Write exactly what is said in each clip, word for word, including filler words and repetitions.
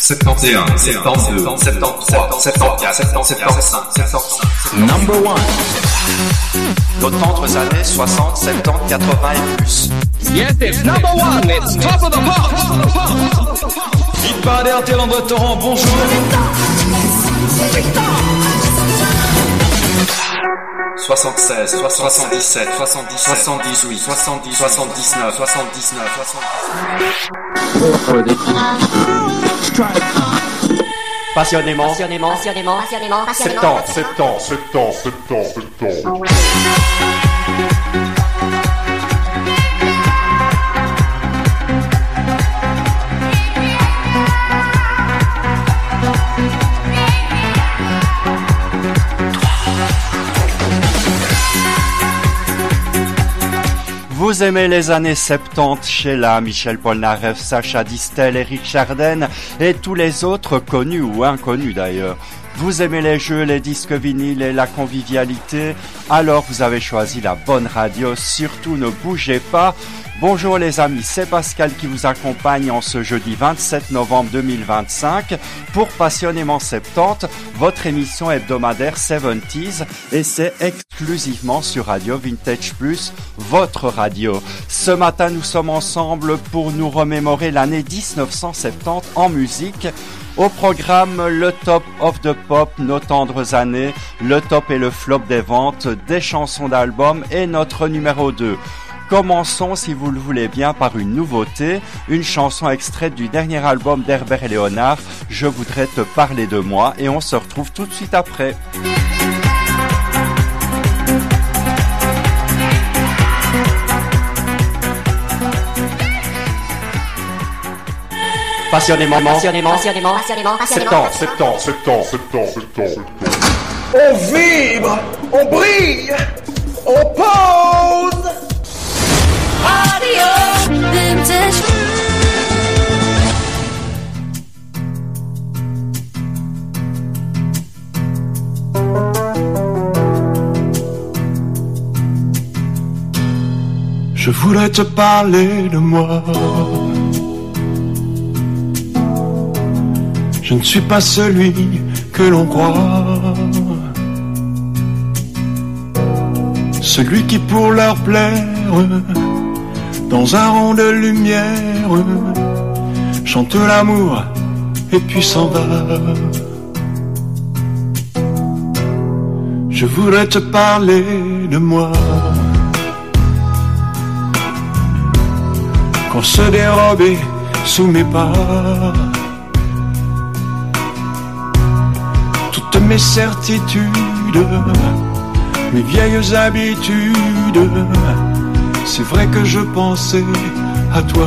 septante et un, septante-deux, septante-trois, septante-quatre, septante-cinq, septante-six. Number one. Nos tendres années soixante, soixante-dix, quatre-vingts et plus. Yes, it's number one, it's top of the pop. Il paraît R T L André Torrent, bonjour. soixante-seize, soixante-dix-sept, soixante-dix, soixante-dix-huit, soixante-dix, soixante-dix-neuf, soixante-dix-neuf, soixante-dix. Passionnément, passionnément, passionnément, passionnément, passionnément. Septante, septante, septante, septante, septante. Vous aimez les années soixante-dix, Sheila, Michel Polnareff, Sacha Distel, Eric Chardin et tous les autres connus ou inconnus d'ailleurs. Vous aimez les jeux, les disques vinyles et la convivialité? Alors vous avez choisi la bonne radio, surtout ne bougez pas. Bonjour les amis, c'est Pascal qui vous accompagne en ce jeudi vingt-sept novembre deux mille vingt-cinq pour Passionnément soixante-dix, votre émission hebdomadaire soixante-dix et c'est exclusivement sur Radio Vintage Plus, votre radio. Ce matin nous sommes ensemble pour nous remémorer l'année dix-neuf cent soixante-dix en musique. Au programme, le top of the pop, nos tendres années, le top et le flop des ventes, des chansons d'albums et notre numéro deux. Commençons, si vous le voulez bien, par une nouveauté, une chanson extraite du dernier album d'Herbert et Léonard, Je voudrais te parler de moi, et on se retrouve tout de suite après. Passionnément, passionnément, passionnément, passionnément, passionnément. Septante, septante, septante, septante, septante. On vibre, on brille, on pose. Radio Vintage. Je voudrais te parler de moi. Je ne suis pas celui que l'on croit, celui qui pour leur plaire, dans un rond de lumière, chante l'amour et puis s'en va. Je voudrais te parler de moi, qu'on se dérobait sous mes pas, toutes mes certitudes, mes vieilles habitudes. C'est vrai que je pensais à toi.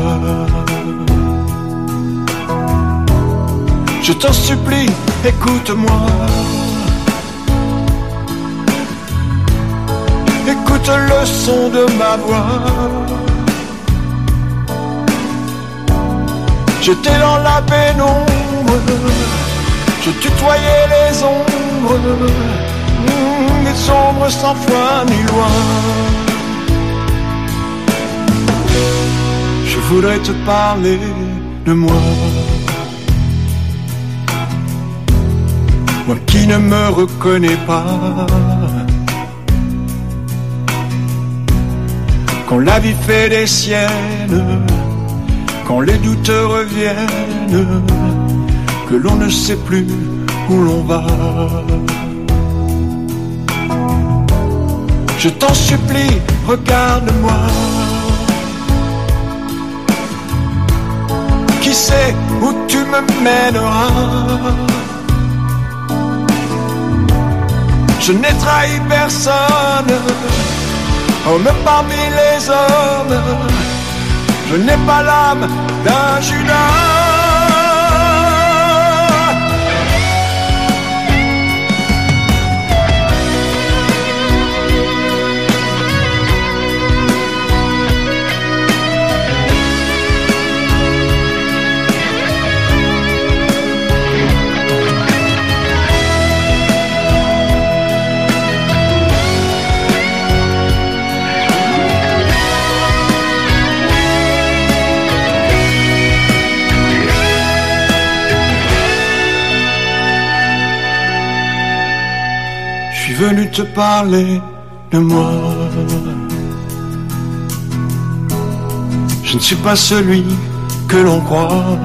Je t'en supplie, écoute-moi. Écoute le son de ma voix. J'étais dans la pénombre, je tutoyais les ombres, des ombres sans foi ni loi. Je voudrais te parler de moi, moi qui ne me reconnais pas. Quand la vie fait des siennes, quand les doutes reviennent, que l'on ne sait plus où l'on va. Je t'en supplie, regarde-moi. Qui sait où tu me mèneras? Je n'ai trahi personne, homme parmi les hommes. Je n'ai pas l'âme d'un Judas. venu te parler de moi. Je ne suis pas celui que l'on croit,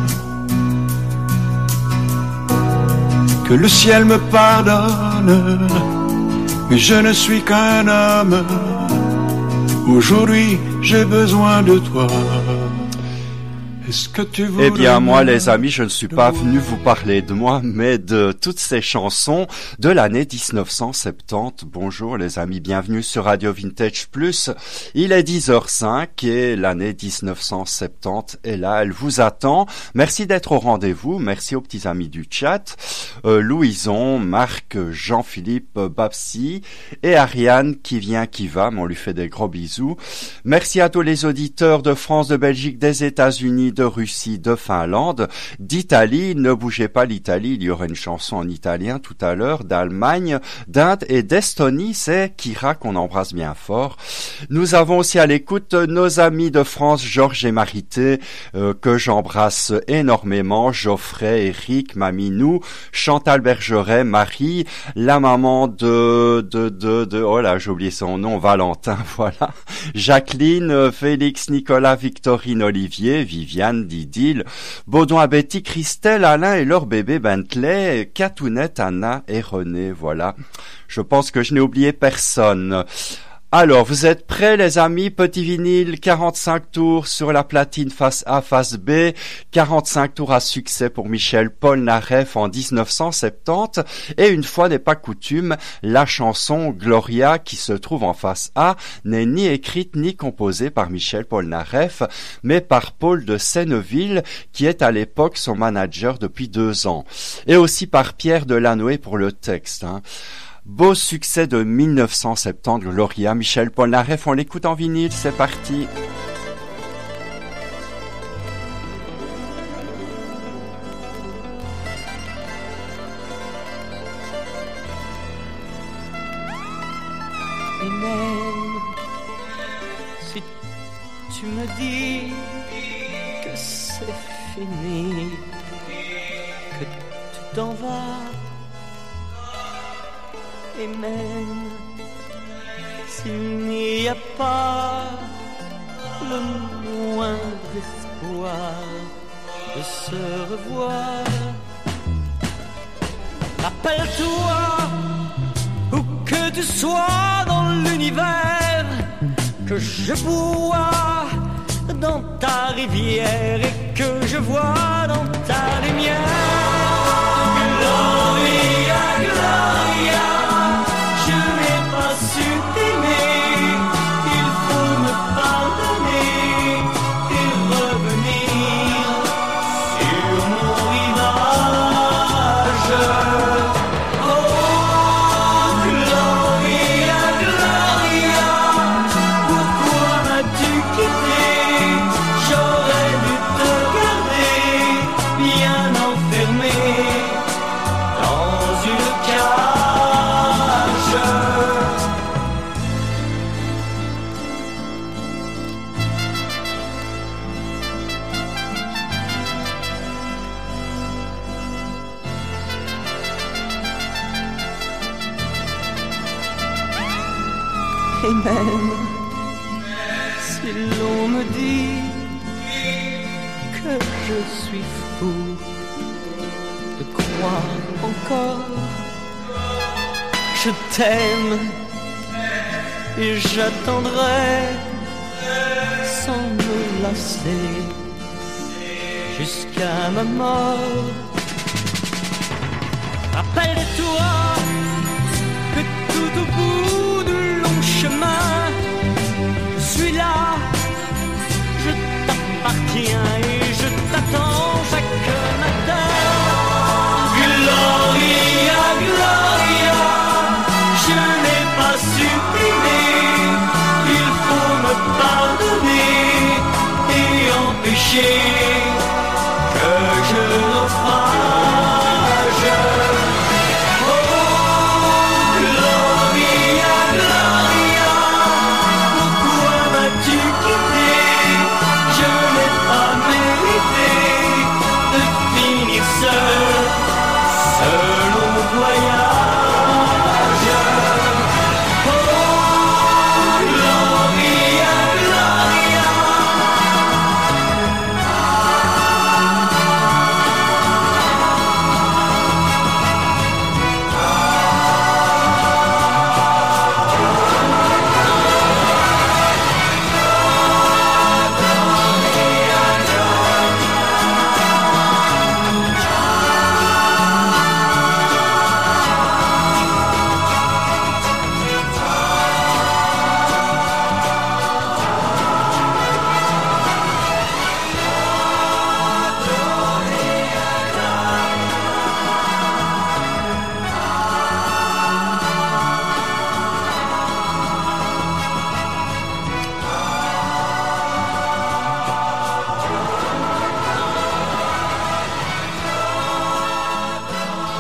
que le ciel me pardonne, mais je ne suis qu'un homme. Aujourd'hui, j'ai besoin de toi. Est-ce que tu Eh bien, moi, les amis, je ne suis pas venu vous parler de moi, mais de toutes ces chansons de l'année dix-neuf cent soixante-dix. Bonjour, les amis, bienvenue sur Radio Vintage Plus. Il est dix heures cinq et l'année dix-neuf cent soixante-dix est là, elle vous attend. Merci d'être au rendez-vous, merci aux petits amis du chat, euh, Louison, Marc, Jean-Philippe, Babsi et Ariane qui vient, qui va, mais on lui fait des gros bisous. Merci à tous les auditeurs de France, de Belgique, des États-Unis, de Russie, de Finlande, d'Italie. Ne bougez pas, l'Italie, il y aura une chanson en italien tout à l'heure, d'Allemagne, d'Inde et d'Estonie. C'est Kira qu'on embrasse bien fort. Nous avons aussi à l'écoute nos amis de France, Georges et Marité, euh, que j'embrasse énormément, Geoffrey, Eric, Maminou, Chantal Bergeret, Marie, la maman de, de, de, de, oh là, j'ai oublié son nom, Valentin, voilà, Jacqueline, Félix, Nicolas, Victorine, Olivier, Viviane, Didil, Baudouin, Betty, Christelle, Alain et leur bébé Bentley, Catounette, Anna et René, voilà. Je pense que je n'ai oublié personne. Alors, vous êtes prêts les amis? Petit vinyle, quarante-cinq tours sur la platine face A, face B, quarante-cinq tours à succès pour Michel Polnareff en dix-neuf cent soixante-dix, et une fois n'est pas coutume, la chanson Gloria qui se trouve en face A n'est ni écrite ni composée par Michel Polnareff, mais par Paul de Senneville qui est à l'époque son manager depuis deux ans, et aussi par Pierre Delanoë pour le texte, hein. Beau succès de dix-neuf cent soixante-dix, Gloria, Michel Polnareff, on l'écoute en vinyle, c'est parti. Et même si tu me dis que c'est fini, que tu t'en vas, et même s'il n'y a pas le moindre espoir de se revoir, rappelle-toi, où que tu sois dans l'univers, que je bois dans ta rivière et que je vois dans ta lumière. Gloria, Gloria, je n'ai pas su t'aimer, il faut me pardonner et revenir sur mon rivage. Oh, Gloria, Gloria, pourquoi m'as-tu quitté? J'aurais dû te garder bien enfermé dans une cage. Et même si l'on me dit que je suis fou de croire encore, je t'aime et j'attendrai sans me lasser jusqu'à ma mort. Rappelle-toi que tout au bout du long chemin, je suis là, je t'appartiens et je t'attends chaque matin. Gloria, Gloria, je n'ai pas su t'aimer, il faut me pardonner et empêcher que je naufrage. Oh, Gloria, Gloria, pourquoi m'as-tu quitté? Je n'ai pas mérité de finir seul, seul au voyage.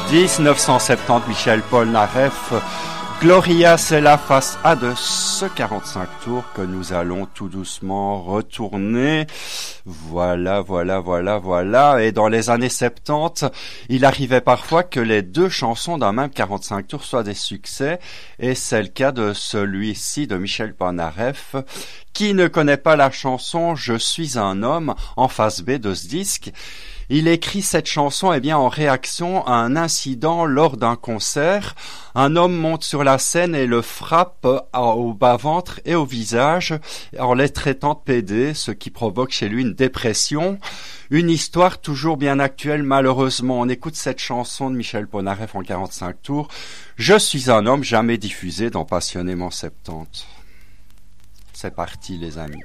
dix-neuf cent soixante-dix, Michel Polnareff. Gloria, c'est la face A de ce quarante-cinq tours que nous allons tout doucement retourner. Voilà, voilà, voilà, voilà. Et dans les années soixante-dix, il arrivait parfois que les deux chansons d'un même quarante-cinq tours soient des succès. Et c'est le cas de celui-ci de Michel Polnareff. Qui ne connaît pas la chanson « Je suis un homme » en face B de ce disque? Il écrit cette chanson eh bien en réaction à un incident lors d'un concert. Un homme monte sur la scène et le frappe au bas-ventre et au visage en les traitant de pédés, ce qui provoque chez lui une dépression. Une histoire toujours bien actuelle malheureusement. On écoute cette chanson de Michel Polnareff en quarante-cinq tours. « Je suis un homme » jamais diffusé dans Passionnément soixante-dix. C'est parti les amis.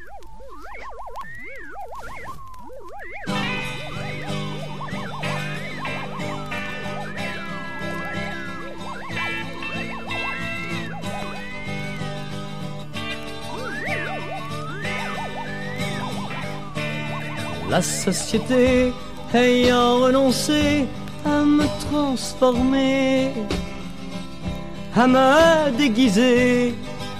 La société ayant renoncé à me transformer, à me déguiser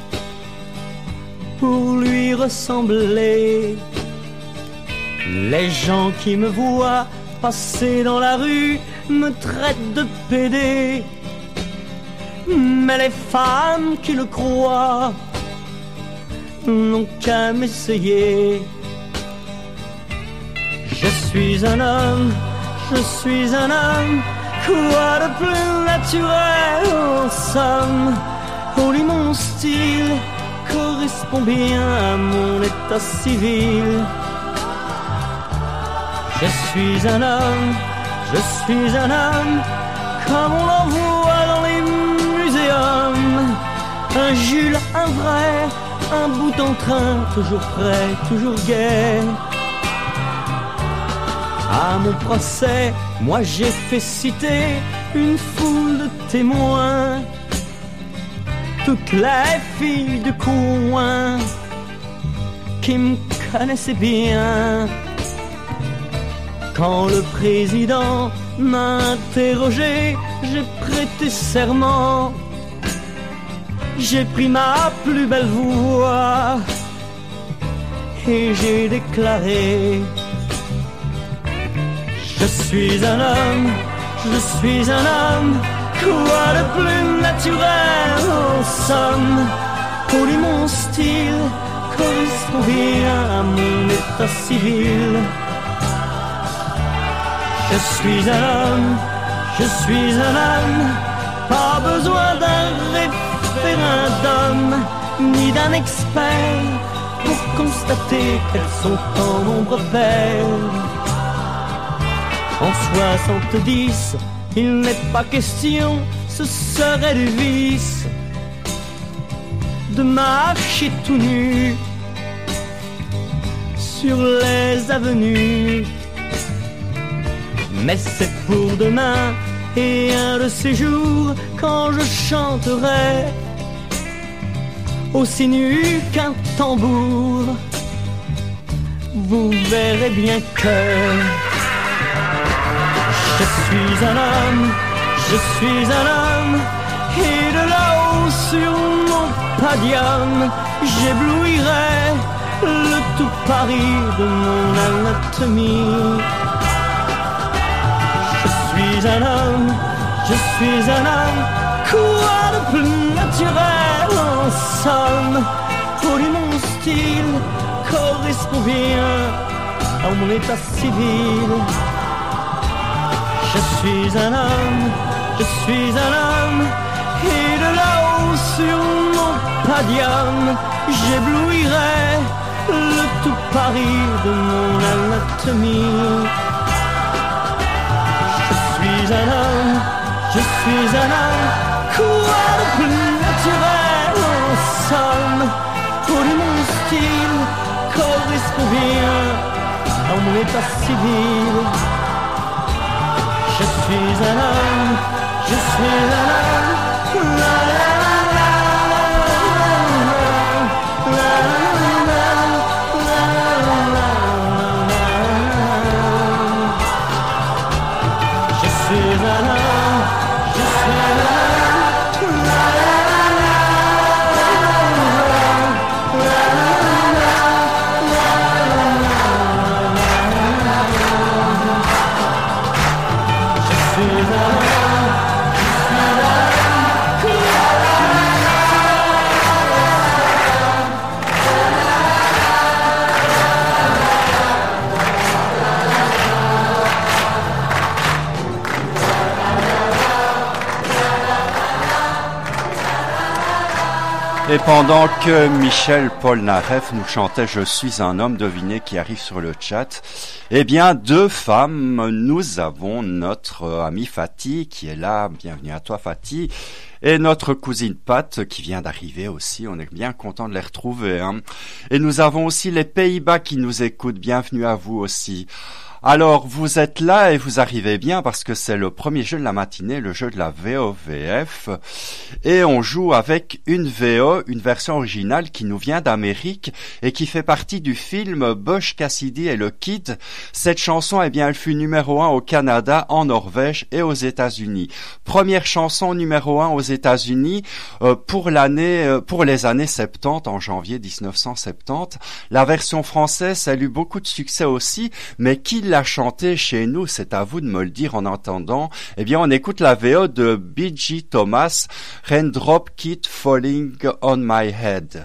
pour lui ressembler. Les gens qui me voient passer dans la rue me traitent de pédé, mais les femmes qui le croient n'ont qu'à m'essayer. Je suis un homme, je suis un homme, quoi de plus naturel en somme. Oh, lui mon style correspond bien à mon état civil. Je suis un homme, je suis un homme, comme on en voit dans les muséums. Un Jules, un vrai, un bout en train, toujours prêt, toujours gai. À mon procès, moi j'ai fait citer une foule de témoins, toutes les filles du coin qui me connaissaient bien. Quand le président m'a interrogé, j'ai prêté serment, j'ai pris ma plus belle voix et j'ai déclaré: je suis un homme, je suis un homme, quoi de plus naturel en somme. Pour lui mon style correspond bien à mon état civil. Je suis un homme, je suis un homme, pas besoin d'un référendum, ni d'un expert pour constater qu'elles sont en nombre pair. En soixante-dix, il n'est pas question, ce serait du vice, de marcher tout nu sur les avenues. Mais c'est pour demain et un de ces jours quand je chanterai aussi nu qu'un tambour. Vous verrez bien que je suis un homme, je suis un homme, et de là-haut sur mon podium, j'éblouirai le tout Paris de mon anatomie. Je suis un homme, je suis un homme, quoi de plus naturel en somme. Pour lui mon style correspond bien à mon état civil. Je suis un homme, je suis un homme, et de là-haut sur mon podium, j'éblouirai le tout Paris de mon anatomie. Je suis un homme, je suis un homme, quoi de plus naturel en somme. Pour lui mon style correspond bien à mon état civil. Je suis un homme, je suis un homme, la la la la la la la la. Je suis un homme, Et pendant que Michel Polnareff nous chantait « Je suis un homme », devinez qui arrive sur le chat. Eh bien, deux femmes, nous avons notre amie Fatih qui est là. Bienvenue à toi Fatih. Et notre cousine Pat qui vient d'arriver aussi. On est bien content de les retrouver. Hein. Et nous avons aussi les Pays-Bas qui nous écoutent. Bienvenue à vous aussi. Alors, vous êtes là et vous arrivez bien parce que c'est le premier jeu de la matinée, le jeu de la V O V F. Et on joue avec une V O, une version originale qui nous vient d'Amérique et qui fait partie du film Butch Cassidy et le Kid. Cette chanson, eh bien, elle fut numéro un au Canada, en Norvège et aux États-Unis. Première chanson numéro un aux États-Unis euh, pour l'année, euh, pour les années soixante-dix, en janvier dix-neuf cent soixante-dix. La version française, elle eut beaucoup de succès aussi, mais qui l'a chanté chez nous, c'est à vous de me le dire en entendant. Eh bien, on écoute la V O de B G Thomas, Raindrop Keep Falling on My Head.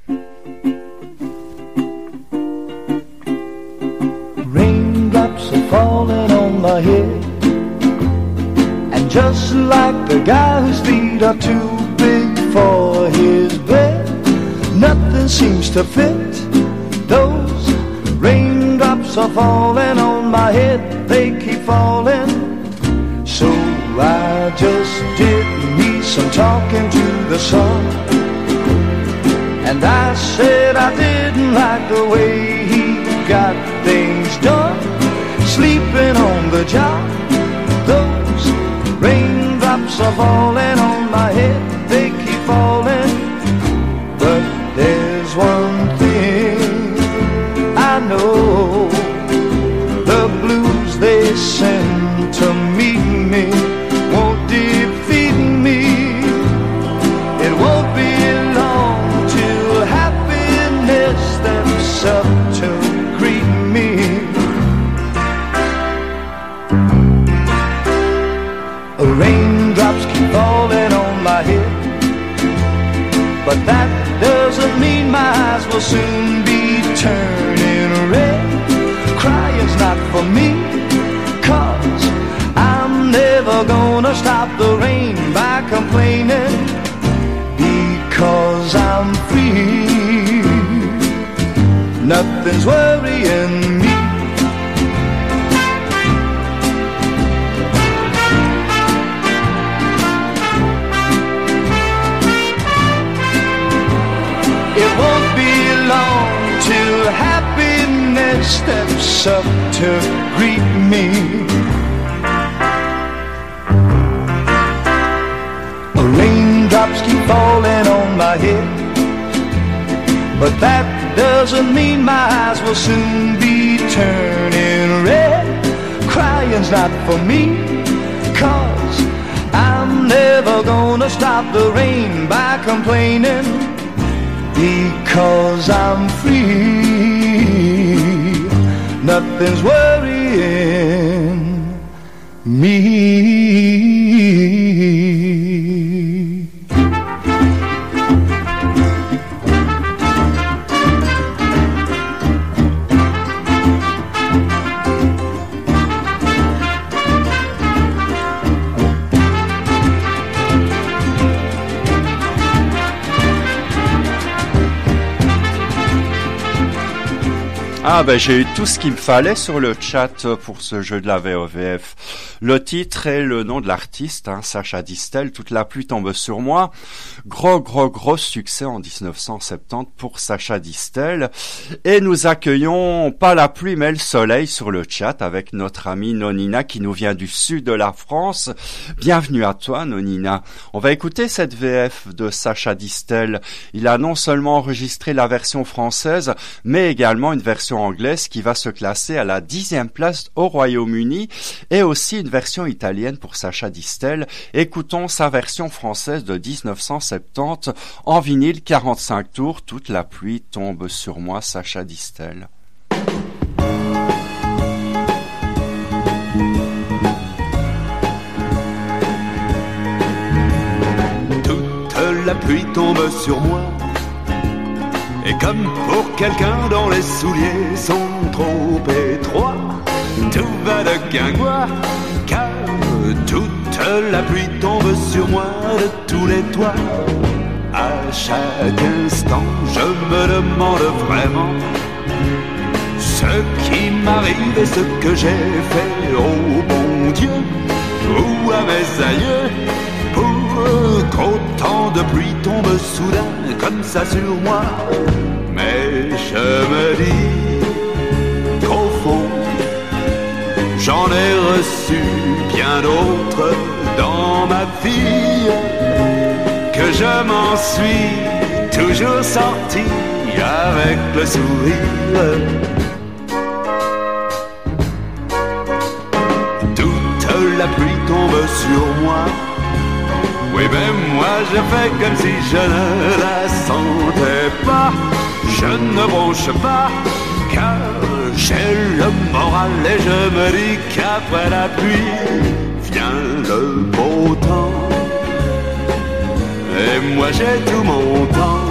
Raindrops are falling on my head, and just like the guy whose feet are too big for his bed, nothing seems to fit those raindrops are falling on my head, they keep falling. So I just did me some talking to the sun, and I said I didn't like the way he got things done, sleeping on the job. Those raindrops are falling on my head, they keep falling. But there's one thing I know, the blues they send to meet me won't defeat me. It won't be long till happiness steps up to greet me. Raindrops keep falling on my head, but that doesn't mean my eyes will soon be turning red. Crying's not for me, 'cause I'm never gonna stop the rain by complaining, because I'm free. Nothing's worrying me. It won't be long till happiness steps up to greet me. Raindrops keep falling on my head, but that doesn't mean my eyes will soon be turning red. Crying's not for me, 'cause I'm never gonna stop the rain by complaining, because I'm free. Nothing's worrying me. Ah ben j'ai eu tout ce qu'il me fallait sur le chat pour ce jeu de la V O V F. Le titre et le nom de l'artiste, hein, Sacha Distel, Toute la pluie tombe sur moi. Gros gros gros succès en dix-neuf cent soixante-dix pour Sacha Distel. Et nous accueillons pas la pluie mais le soleil sur le chat avec notre amie Nonina qui nous vient du sud de la France. Bienvenue à toi Nonina. On va écouter cette V F de Sacha Distel. Il a non seulement enregistré la version française mais également une version anglaise qui va se classer à la dixième place au Royaume-Uni et aussi une version italienne pour Sacha Distel. Écoutons sa version française de dix-neuf cent soixante-dix en vinyle quarante-cinq tours. Toute la pluie tombe sur moi, Sacha Distel. Toute la pluie tombe sur moi, et comme pour quelqu'un dont les souliers sont trop étroits, tout va de guingois, car toute la pluie tombe sur moi de tous les toits. À chaque instant, je me demande vraiment ce qui m'arrive et ce que j'ai fait au bon Dieu ou à mes aïeux pour qu'autant de pluie tombe soudain comme ça sur moi. Mais je me dis qu'au fond j'en ai reçu bien d'autres dans ma vie, que je m'en suis toujours sorti avec le sourire. Toute la pluie tombe sur moi, oui ben moi je fais comme si je ne la sentais pas. Je ne bronche pas car j'ai le moral et je me dis qu'après la pluie vient le beau temps. Et moi j'ai tout mon temps.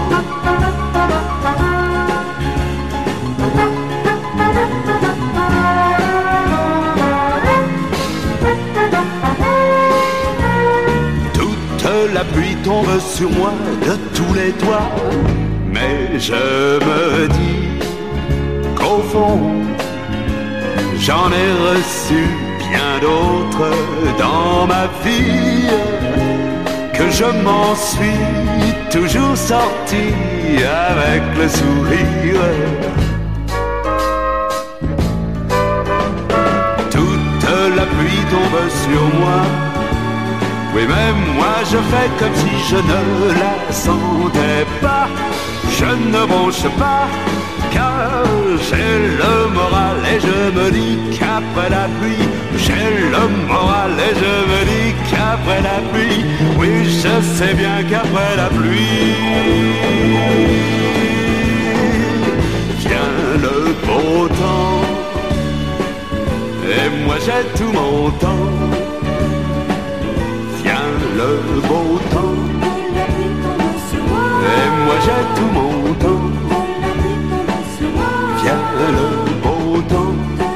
Toute la pluie tombe sur moi de tous les toits, mais je me dis qu'au fond j'en ai reçu bien d'autres dans ma vie, que je m'en suis toujours sorti avec le sourire. Toute la pluie tombe sur moi, oui même moi je fais comme si je ne la sentais pas. Je ne bronche pas car j'ai le moral et je me dis qu'après la pluie, j'ai le moral et je me dis qu'après la pluie, oui je sais bien qu'après la pluie vient le beau temps. Et moi j'ai tout mon temps, vient le beau temps. Et moi j'ai tout mon temps, vient le beau temps.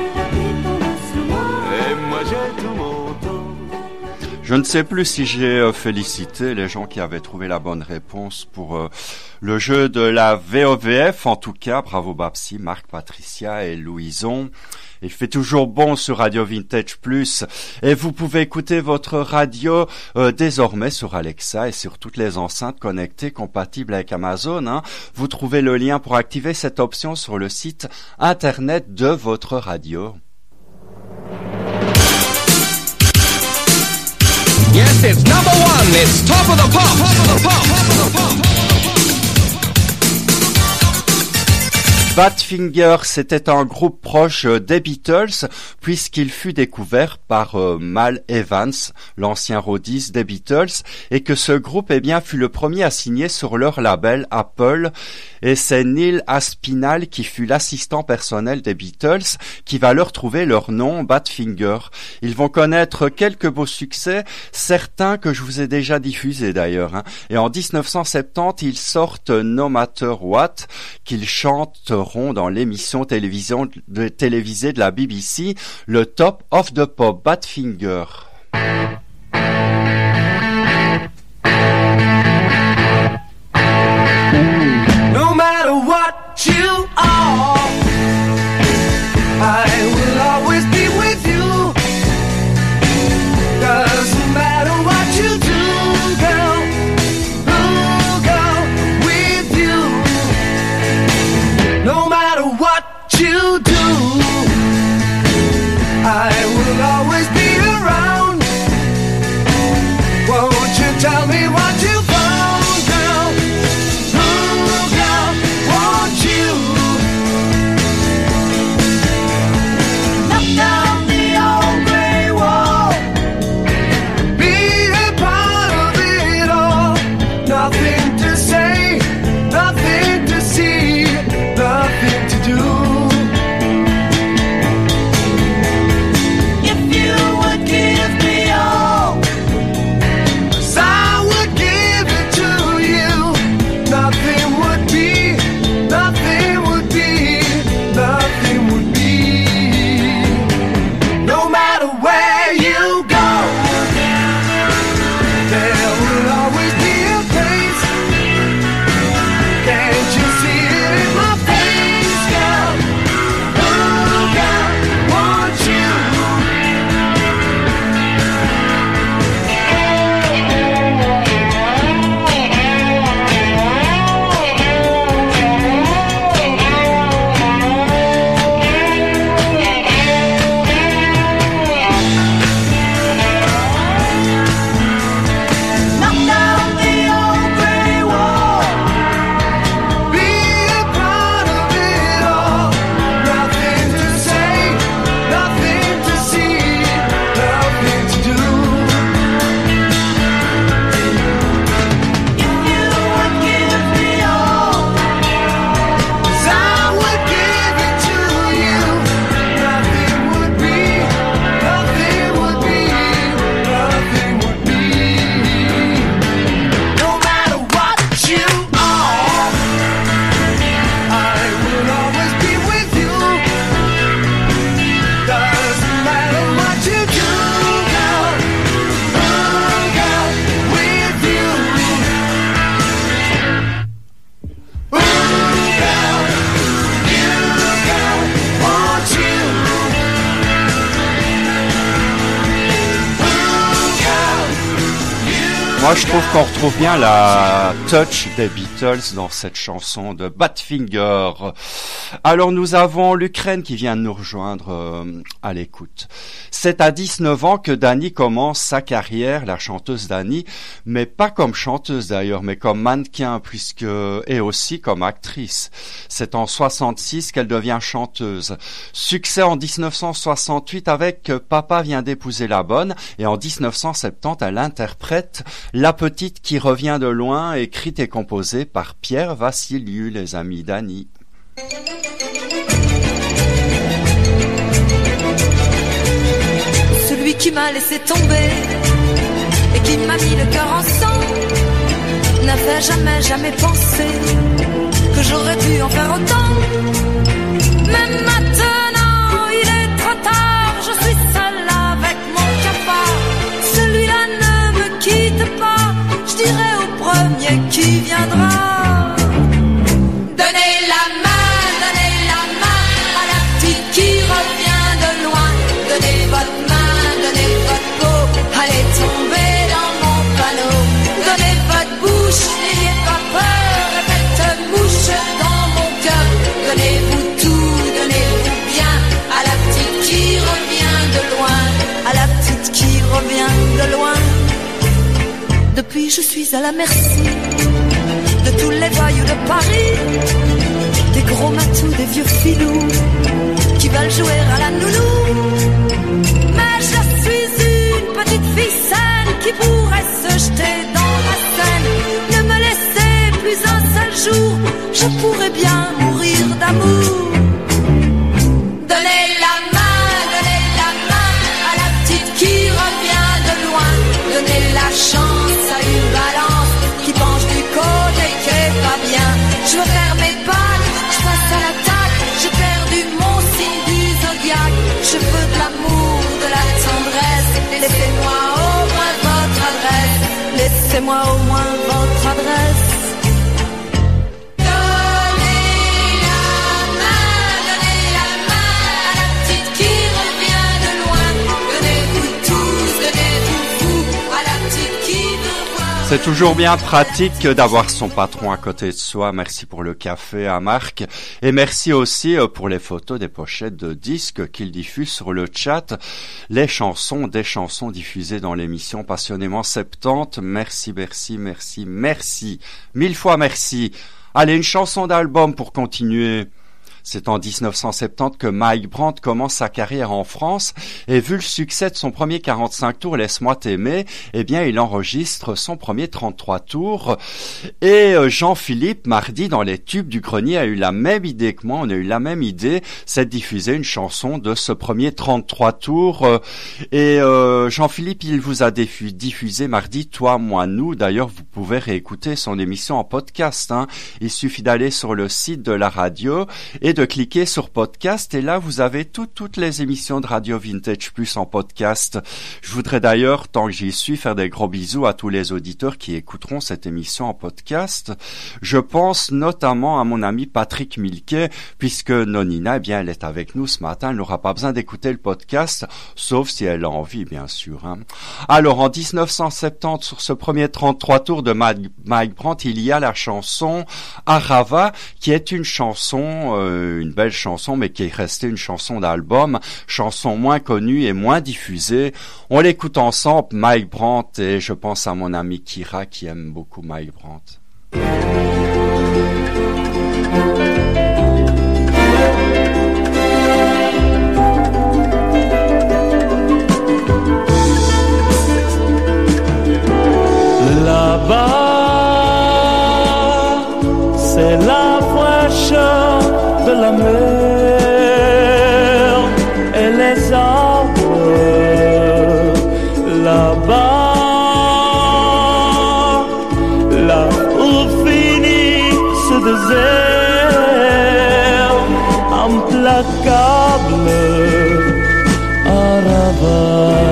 Et moi j'ai tout mon temps. Je ne sais plus si j'ai euh, félicité les gens qui avaient trouvé la bonne réponse pour euh, le jeu de la V O V F. En tout cas, bravo Babsi, Marc, Patricia et Louison. Il fait toujours bon sur Radio Vintage Plus et vous pouvez écouter votre radio euh, désormais sur Alexa et sur toutes les enceintes connectées compatibles avec Amazon. Hein. Vous trouvez le lien pour activer cette option sur le site internet de votre radio. Yes, it's number one. It's top of the pop. Top of the pop. Top of the pop. Badfinger, c'était un groupe proche des Beatles, puisqu'il fut découvert par euh, Mal Evans, l'ancien roadiste des Beatles, et que ce groupe eh bien, fut le premier à signer sur leur label Apple, et c'est Neil Aspinall qui fut l'assistant personnel des Beatles, qui va leur trouver leur nom, Badfinger. Ils vont connaître quelques beaux succès, certains que je vous ai déjà diffusés d'ailleurs, hein. Et en dix-neuf cent soixante-dix, ils sortent No Matter What, qu'ils chantent dans l'émission télévision de, télévisée de la B B C, le Top of the Pop, Badfinger. No matter what you are, I will always be with you. Doesn't matter what you do, girl, ooh, girl, with you. No matter what you do, I will always be around. Moi, je trouve qu'on retrouve bien la touch des Beatles dans cette chanson de Badfinger. Alors, nous avons l'Ukraine qui vient de nous rejoindre euh, à l'écoute. C'est à dix-neuf ans que Dani commence sa carrière, la chanteuse Dani, mais pas comme chanteuse d'ailleurs, mais comme mannequin, puisque et aussi comme actrice. C'est en soixante-six qu'elle devient chanteuse. Succès en dix-neuf cent soixante-huit avec Papa vient d'épouser la bonne, et en dix-neuf cent soixante-dix, elle interprète La petite qui revient de loin, écrite et composée par Pierre Vassiliou, les amis Dani. Celui qui m'a laissé tomber et qui m'a mis le cœur en sang n'avait jamais, jamais pensé que j'aurais pu en faire autant. Mais maintenant, il est trop tard, je suis seule avec mon cafard. Celui-là ne me quitte pas, je dirai au premier qui viendra. Donnez la main, donnez la main à la petite qui revient de loin. Donnez votre main, donnez votre peau, allez tomber dans mon panneau. Donnez votre bouche, n'ayez pas peur, et faites mouche dans mon cœur. Donnez-vous tout, donnez-vous bien à la petite qui revient de loin, à la petite qui revient de loin. Depuis je suis à la merci de tous les voyous de Paris, des gros matous, des vieux filous qui veulent jouer à la nounou. Mais je suis une petite fille saine qui pourrait se jeter dans la Seine. Ne me laissez plus un seul jour, je pourrais bien mourir d'amour. Donnez la main, donnez la main à la petite qui revient de loin. Donnez la chance à une balance qui penche du côté qui est pas bien. Je veux faire mes pattes, je passe à l'attaque, j'ai perdu mon signe du zodiaque. Je veux de l'amour, de la tendresse, laissez-moi au moins votre adresse. Laissez-moi au moins votre adresse. C'est toujours bien pratique d'avoir son patron à côté de soi. Merci pour le café à Marc. Et merci aussi pour les photos des pochettes de disques qu'il diffuse sur le chat. Les chansons, des chansons diffusées dans l'émission Passionnément soixante-dix. Merci, merci, merci, merci. Mille fois merci. Allez, une chanson d'album pour continuer. C'est en dix-neuf cent soixante-dix que Mike Brandt commence sa carrière en France et vu le succès de son premier quarante-cinq tours Laisse-moi t'aimer, eh bien il enregistre son premier trente-trois tours et Jean-Philippe mardi dans les tubes du grenier a eu la même idée que moi, on a eu la même idée, c'est de diffuser une chanson de ce premier trente-trois tours et euh, Jean-Philippe il vous a diffusé mardi Toi, moi, nous, d'ailleurs vous pouvez réécouter son émission en podcast, hein. Il suffit d'aller sur le site de la radio et de cliquer sur podcast et là vous avez tout, toutes les émissions de Radio Vintage Plus en podcast. Je voudrais d'ailleurs, tant que j'y suis, faire des gros bisous à tous les auditeurs qui écouteront cette émission en podcast. Je pense notamment à mon ami Patrick Milquet, puisque Nonina, eh bien, elle est avec nous ce matin, elle n'aura pas besoin d'écouter le podcast, sauf si elle a envie, bien sûr. Hein. Alors, en dix-neuf cent soixante-dix, sur ce premier trente-trois tours de Mike Brandt, il y a la chanson Arava, qui est une chanson... Euh, une belle chanson, mais qui est restée une chanson d'album, chanson moins connue et moins diffusée. On l'écoute ensemble, Mike Brandt, et je pense à mon ami Kira qui aime beaucoup Mike Brandt. Là-bas, c'est la fraîcheur de la mer et les arbres là-bas, là où finit ce désert implacable. Arava,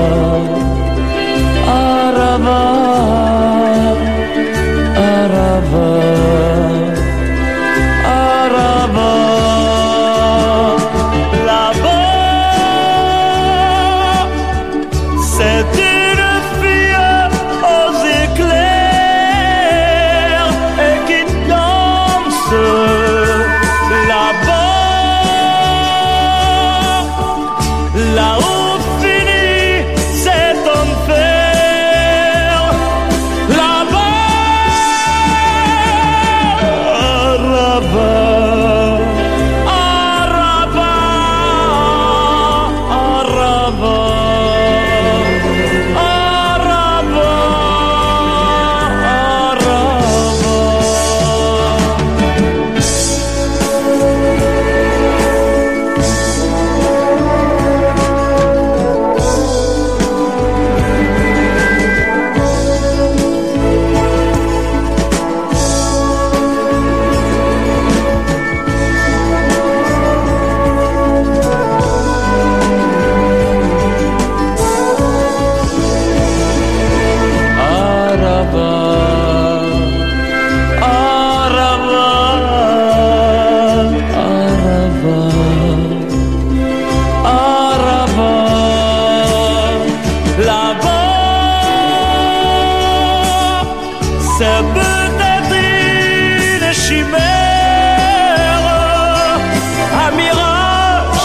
Arava, Arava. C'est une fille aux éclairs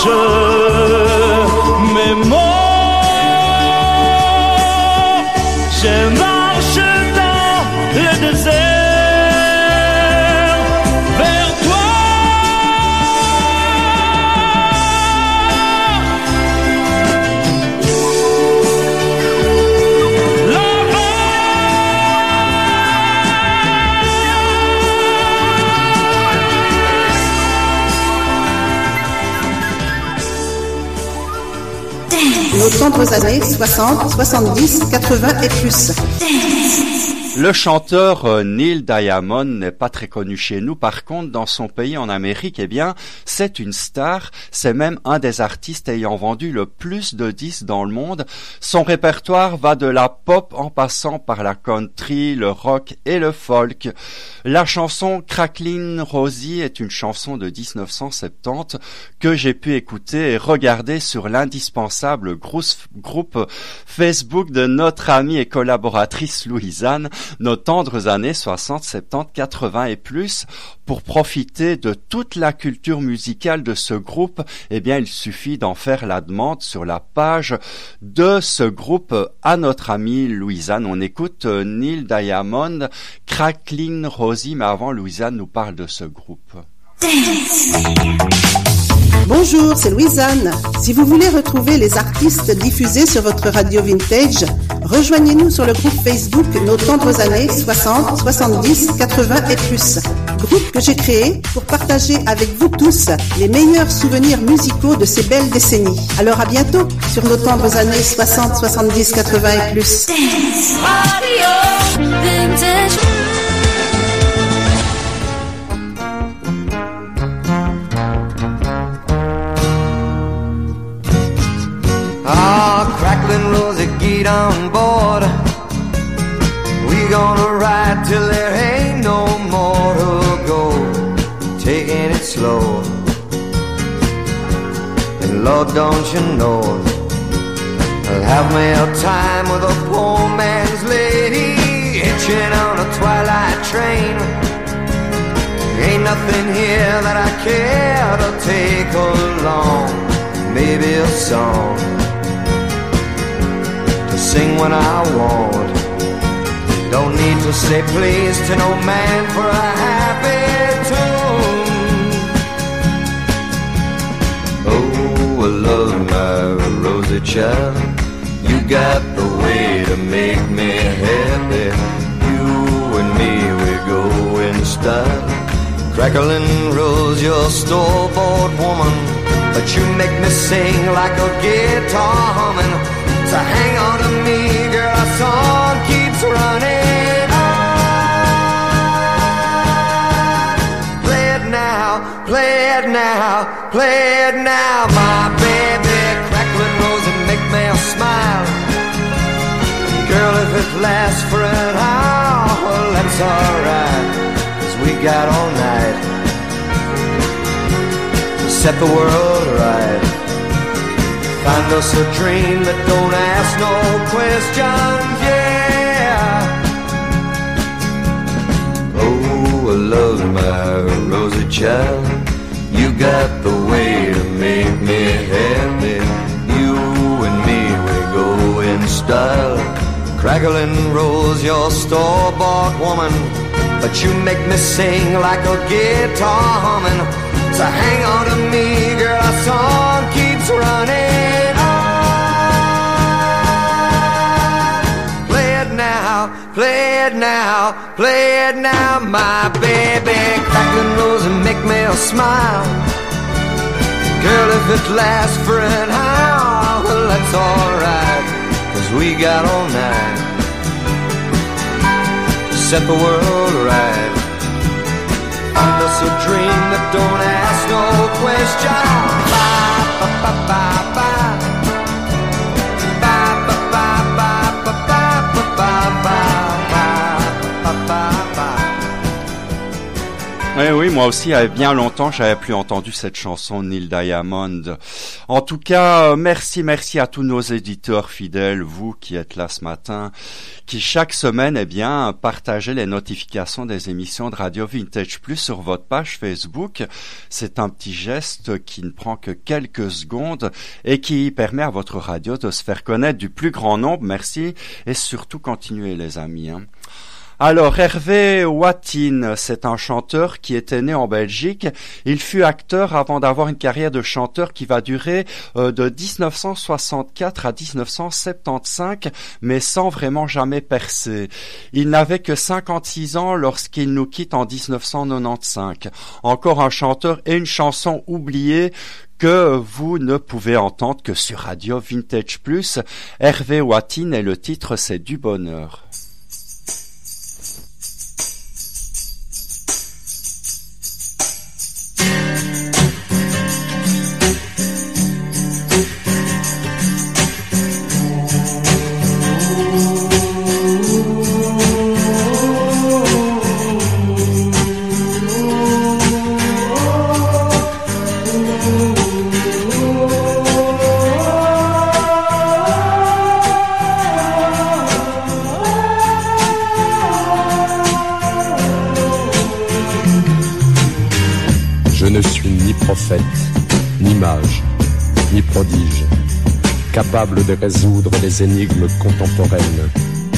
marche, mais moi, je marche dans le désert vers toi. Nos tendres années soixante, soixante-dix, quatre-vingts et plus. Le chanteur euh, Neil Diamond n'est pas très connu chez nous. Par contre, dans son pays, en Amérique, eh bien, c'est une star. C'est même un des artistes ayant vendu le plus de disques dans le monde. Son répertoire va de la pop en passant par la country, le rock et le folk. La chanson Cracklin' Rosie est une chanson de dix-neuf cent soixante-dix que j'ai pu écouter et regarder sur l'indispensable groupe Facebook de notre amie et collaboratrice Louisanne. Nos tendres années soixante, soixante-dix, quatre-vingts et plus. Pour profiter de toute la culture musicale de ce groupe, eh bien, il suffit d'en faire la demande sur la page de ce groupe à notre amie Louisanne. On écoute Neil Diamond, Cracklin' Rosie, mais avant, Louisanne nous parle de ce groupe. Bonjour, c'est Louisanne. Si vous voulez retrouver les artistes diffusés sur votre radio vintage, rejoignez-nous sur le groupe Facebook Nos tendres années soixante, soixante-dix, quatre-vingts et plus. Groupe que j'ai créé pour partager avec vous tous les meilleurs souvenirs musicaux de ces belles décennies. Alors à bientôt sur Nos tendres années soixante, soixante-dix, quatre-vingts et plus. Radio Vintage. Ah, Cracklin' Rosie, get on board. We gonna ride till there ain't no more to go. Taking it slow. And Lord, don't you know, I'll have me a time with a poor man's lady, hitching on a twilight train. Ain't nothing here that I care to take along. Maybe a song to sing when I want. Don't need to say please to no man for a happy tune. Oh, I love my Rosie child. You got the way to make me happy. You and me, we go in style. Cracklin' Rose, you're store-bought woman, but you make me sing like a guitar humming. So hang on to me, girl, our song keeps running on. Play it now, play it now, play it now, my baby. Cracklin' Rose and make me smile. Girl, if it lasts for an hour, well, that's alright, 'cause we got all night to set the world right. Find us a dream that don't ask no questions, yeah. Oh, I love my Rosie child. You got the way to make me happy. You and me, we go in style. Cracklin' Rose, you're store-bought woman, but you make me sing like a guitar humming. So hang on to me, girl, our song keeps running on. Play it now, play it now, play it now, my baby. Cracklin' Rose and make me smile. Girl, if it lasts for an hour, well, that's alright, 'cause we got all night to set the world right. Find us a dream that don't ask no questions. Bye, bye, bye, bye, bye. Bye, bye, bye, bye, bye, bye, bye, bye, bye, bye, bye. Mais oui, moi aussi, il y a bien longtemps, j'avais plus entendu cette chanson Neil Diamond. En tout cas, merci, merci à tous nos éditeurs fidèles, vous qui êtes là ce matin, qui chaque semaine, eh bien, partagez les notifications des émissions de Radio Vintage Plus sur votre page Facebook. C'est un petit geste qui ne prend que quelques secondes et qui permet à votre radio de se faire connaître du plus grand nombre. Merci et surtout continuez les amis, hein. Alors, Hervé Wattin, c'est un chanteur qui était né en Belgique. Il fut acteur avant d'avoir une carrière de chanteur qui va durer euh, de dix-neuf cent soixante-quatre à dix-neuf cent soixante-quinze, mais sans vraiment jamais percer. Il n'avait que cinquante-six ans lorsqu'il nous quitte en dix-neuf cent quatre-vingt-quinze. Encore un chanteur et une chanson oubliée que vous ne pouvez entendre que sur Radio Vintage Plus. Hervé Wattin et le titre c'est Du Bonheur. Prophète, ni mage, ni prodige, capable de résoudre les énigmes contemporaines.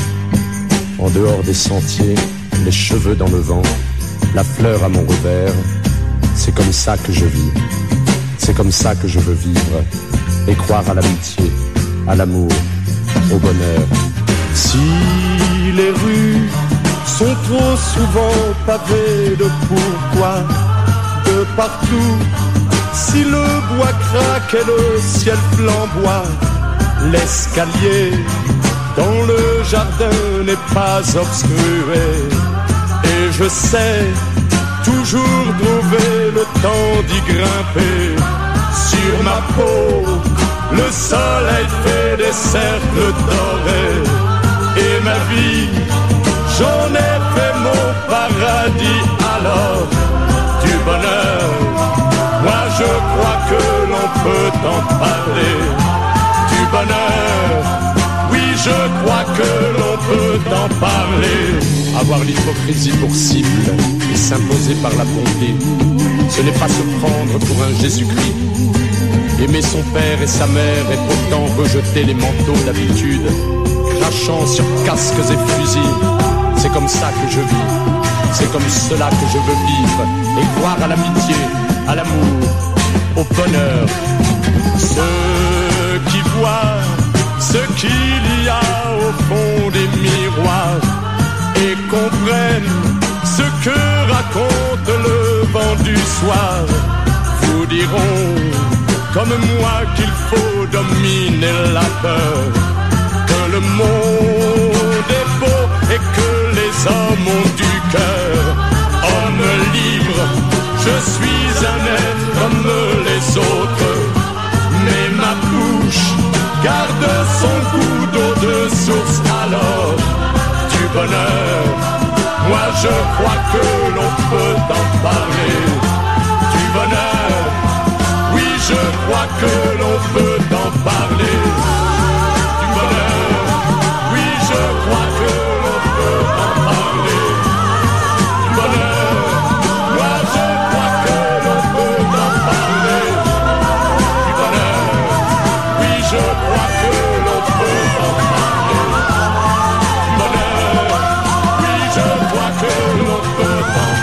En dehors des sentiers, les cheveux dans le vent, la fleur à mon revers, c'est comme ça que je vis, c'est comme ça que je veux vivre, et croire à l'amitié, à l'amour, au bonheur. Si les rues sont trop souvent pavées de pourquoi, de partout, si le bois craque et le ciel flamboie, l'escalier dans le jardin n'est pas obstrué. Et je sais toujours trouver le temps d'y grimper. Sur ma peau, le soleil fait des cercles dorés. Et ma vie, j'en ai fait mon paradis alors. Du bonheur, moi je crois que l'on peut en parler. Du bonheur, oui je crois que l'on peut en parler. Avoir l'hypocrisie pour cible et s'imposer par la bonté, ce n'est pas se prendre pour un Jésus-Christ. Aimer son père et sa mère et pourtant rejeter les manteaux d'habitude, crachant sur casques et fusils, c'est comme ça que je vis. C'est comme cela que je veux vivre et croire à l'amitié, à l'amour, au bonheur. Ceux qui voient ce qu'il y a au fond des miroirs et comprennent ce que raconte le vent du soir vous diront comme moi qu'il faut dominer la peur, que le monde est beau et que les hommes ont du cœur. Homme libre, je suis un être comme les autres, mais ma bouche garde son goût d'eau de source. Alors, du bonheur, moi je crois que l'on peut en parler. Du bonheur, oui je crois que l'on peut en parler. Du bonheur, oui je crois que l'on peut en parler. Du bonheur, moi je crois que l'on peut en parler. Du bonheur, oui je crois que l'on peut en parler. Du bonheur, oui je crois que l'on peut en parler.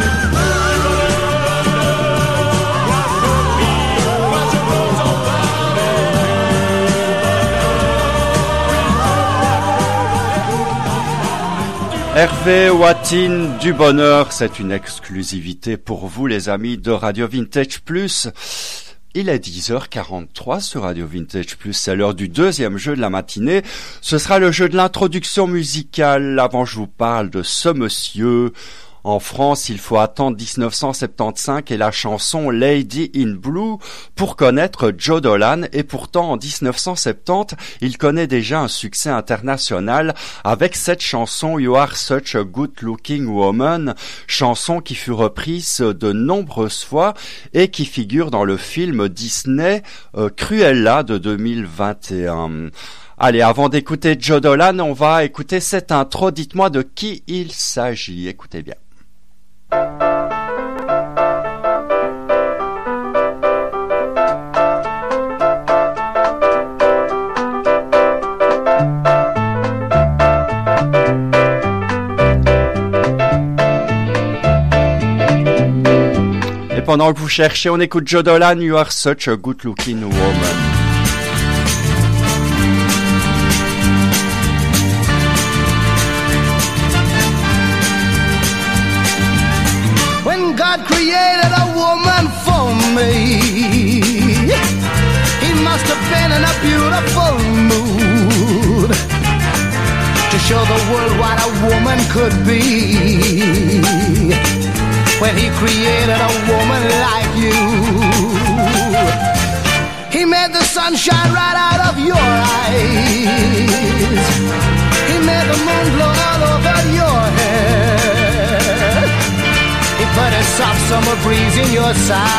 Hervé Wattin, du bonheur, c'est une exclusivité pour vous les amis de Radio Vintage Plus. Il est dix heures quarante-trois sur Radio Vintage Plus, c'est l'heure du deuxième jeu de la matinée. Ce sera le jeu de l'introduction musicale. Avant je vous parle de ce monsieur En France, il faut attendre dix-neuf cent soixante-quinze et la chanson Lady in Blue pour connaître Joe Dolan, et pourtant en dix-neuf cent soixante-dix, il connaît déjà un succès international avec cette chanson You Are Such a Good Looking Woman, chanson qui fut reprise de nombreuses fois et qui figure dans le film Disney euh, Cruella de deux mille vingt et un. Allez, avant d'écouter Joe Dolan, on va écouter cette intro. Dites-moi de qui il s'agit. Écoutez bien. Et pendant que vous cherchez, on écoute Joe Dolan, You Are Such a Good Looking Woman. God created a woman for me. He must have been in a beautiful mood to show the world what a woman could be. When he created a woman like you, he made the sun shine right out of your eyes. He made the moon blow all over your hair. He put a soft summer breeze in your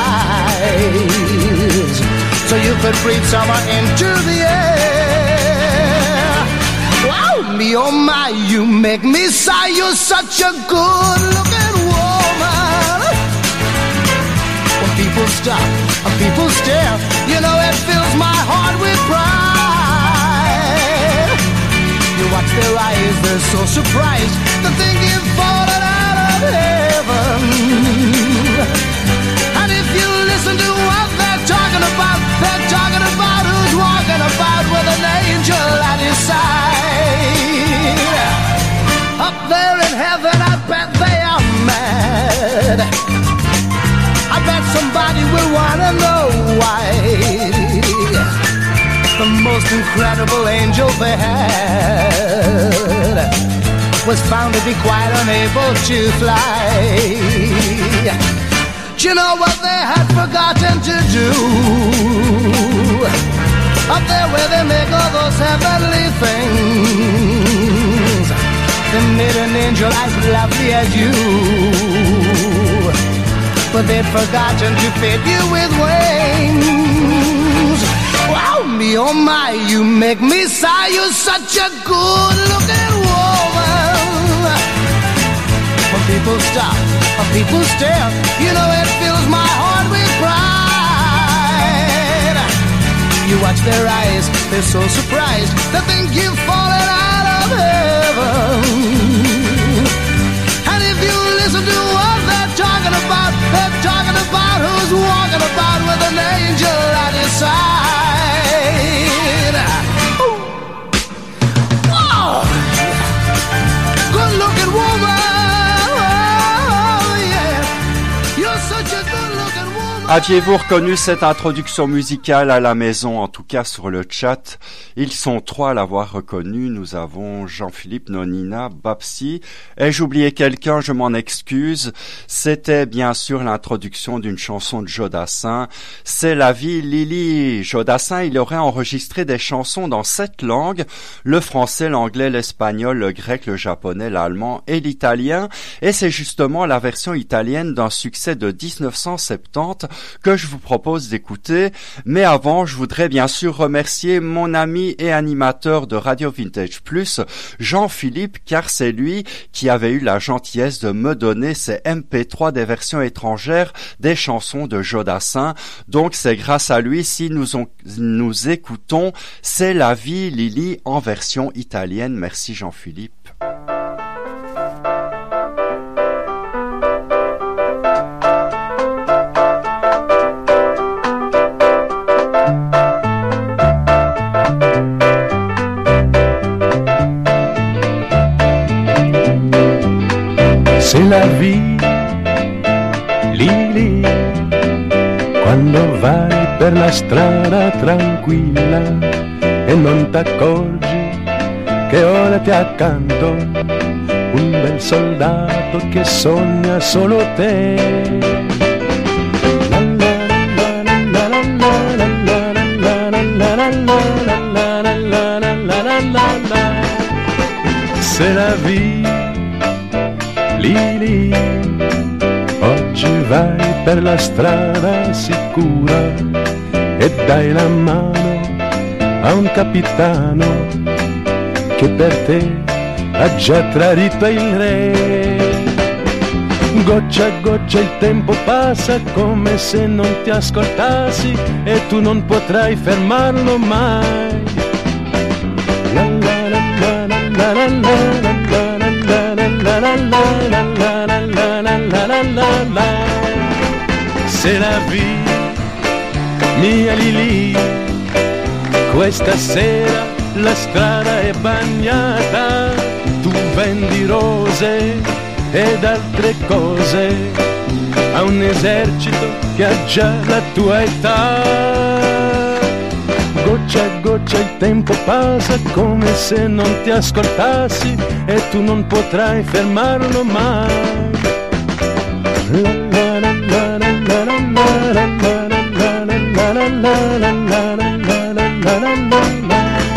sides, so you could breathe summer into the air. Wow, me oh my, you make me sigh. You're such a good-looking woman. When people stop and people stare, you know it fills my heart with pride. You watch their eyes, they're so surprised to think you've fallen out of heaven. And if you listen to what they're talking about, they're talking about who's walking about with an angel at his side. Up there in heaven, I bet they are mad. I bet somebody will wanna know why. The most incredible angel they had was found to be quite unable to fly. Do you know what they had forgotten to do? Up there where they make all those heavenly things, they made an angel as lovely as you, but they'd forgotten to fit you with wings. Wow, me oh my, you make me sigh. You're such a good-looking woman. When people stop, when people stare, you know it fills my heart with pride. You watch their eyes, they're so surprised to think you've fallen out of heaven. And if you listen to what they're talking about, they're talking about who's walking about with an angel at his side. Whoa! Good looking woman, oh, yeah. You're such a good looking woman. Aviez-vous reconnu cette introduction musicale à la maison, en tout cas sur le chat? Ils sont trois à l'avoir reconnu. Nous avons Jean-Philippe, Nonina, Babsi. Ai-je oublié quelqu'un? Je m'en excuse. C'était bien sûr l'introduction d'une chanson de Joe Dassin. C'est la vie, Lily. Joe Dassin, il aurait enregistré des chansons dans sept langues: le français, l'anglais, l'espagnol, le grec, le japonais, l'allemand et l'italien. Et c'est justement la version italienne d'un succès de dix-neuf cent soixante-dix que je vous propose d'écouter. Mais avant, je voudrais bien sûr remercier mon ami et animateur de Radio Vintage Plus, Jean-Philippe, car c'est lui qui avait eu la gentillesse de me donner ces M P trois des versions étrangères des chansons de Joe Dassin. Donc c'est grâce à lui si nous, on, nous écoutons C'est la vie, Lily en version italienne. Merci Jean-Philippe. Se la vie, Lili, quando vai per la strada tranquilla e non t'accorgi che ora ti accanto un bel soldato che sogna solo te. C'est la vie, Lili, oggi vai per la strada sicura e dai la mano a un capitano che per te ha già tradito il re. Goccia a goccia il tempo passa come se non ti ascoltassi e tu non potrai fermarlo mai. La la la la la la la la. C'est la vie, mia Lili, questa sera la strada è bagnata, tu vendi rose ed altre cose a un esercito che ha già la tua età. Goccia a goccia il tempo passa come se non ti ascoltassi e tu non potrai fermarlo mai. La la la la la la la la la la la la la la la.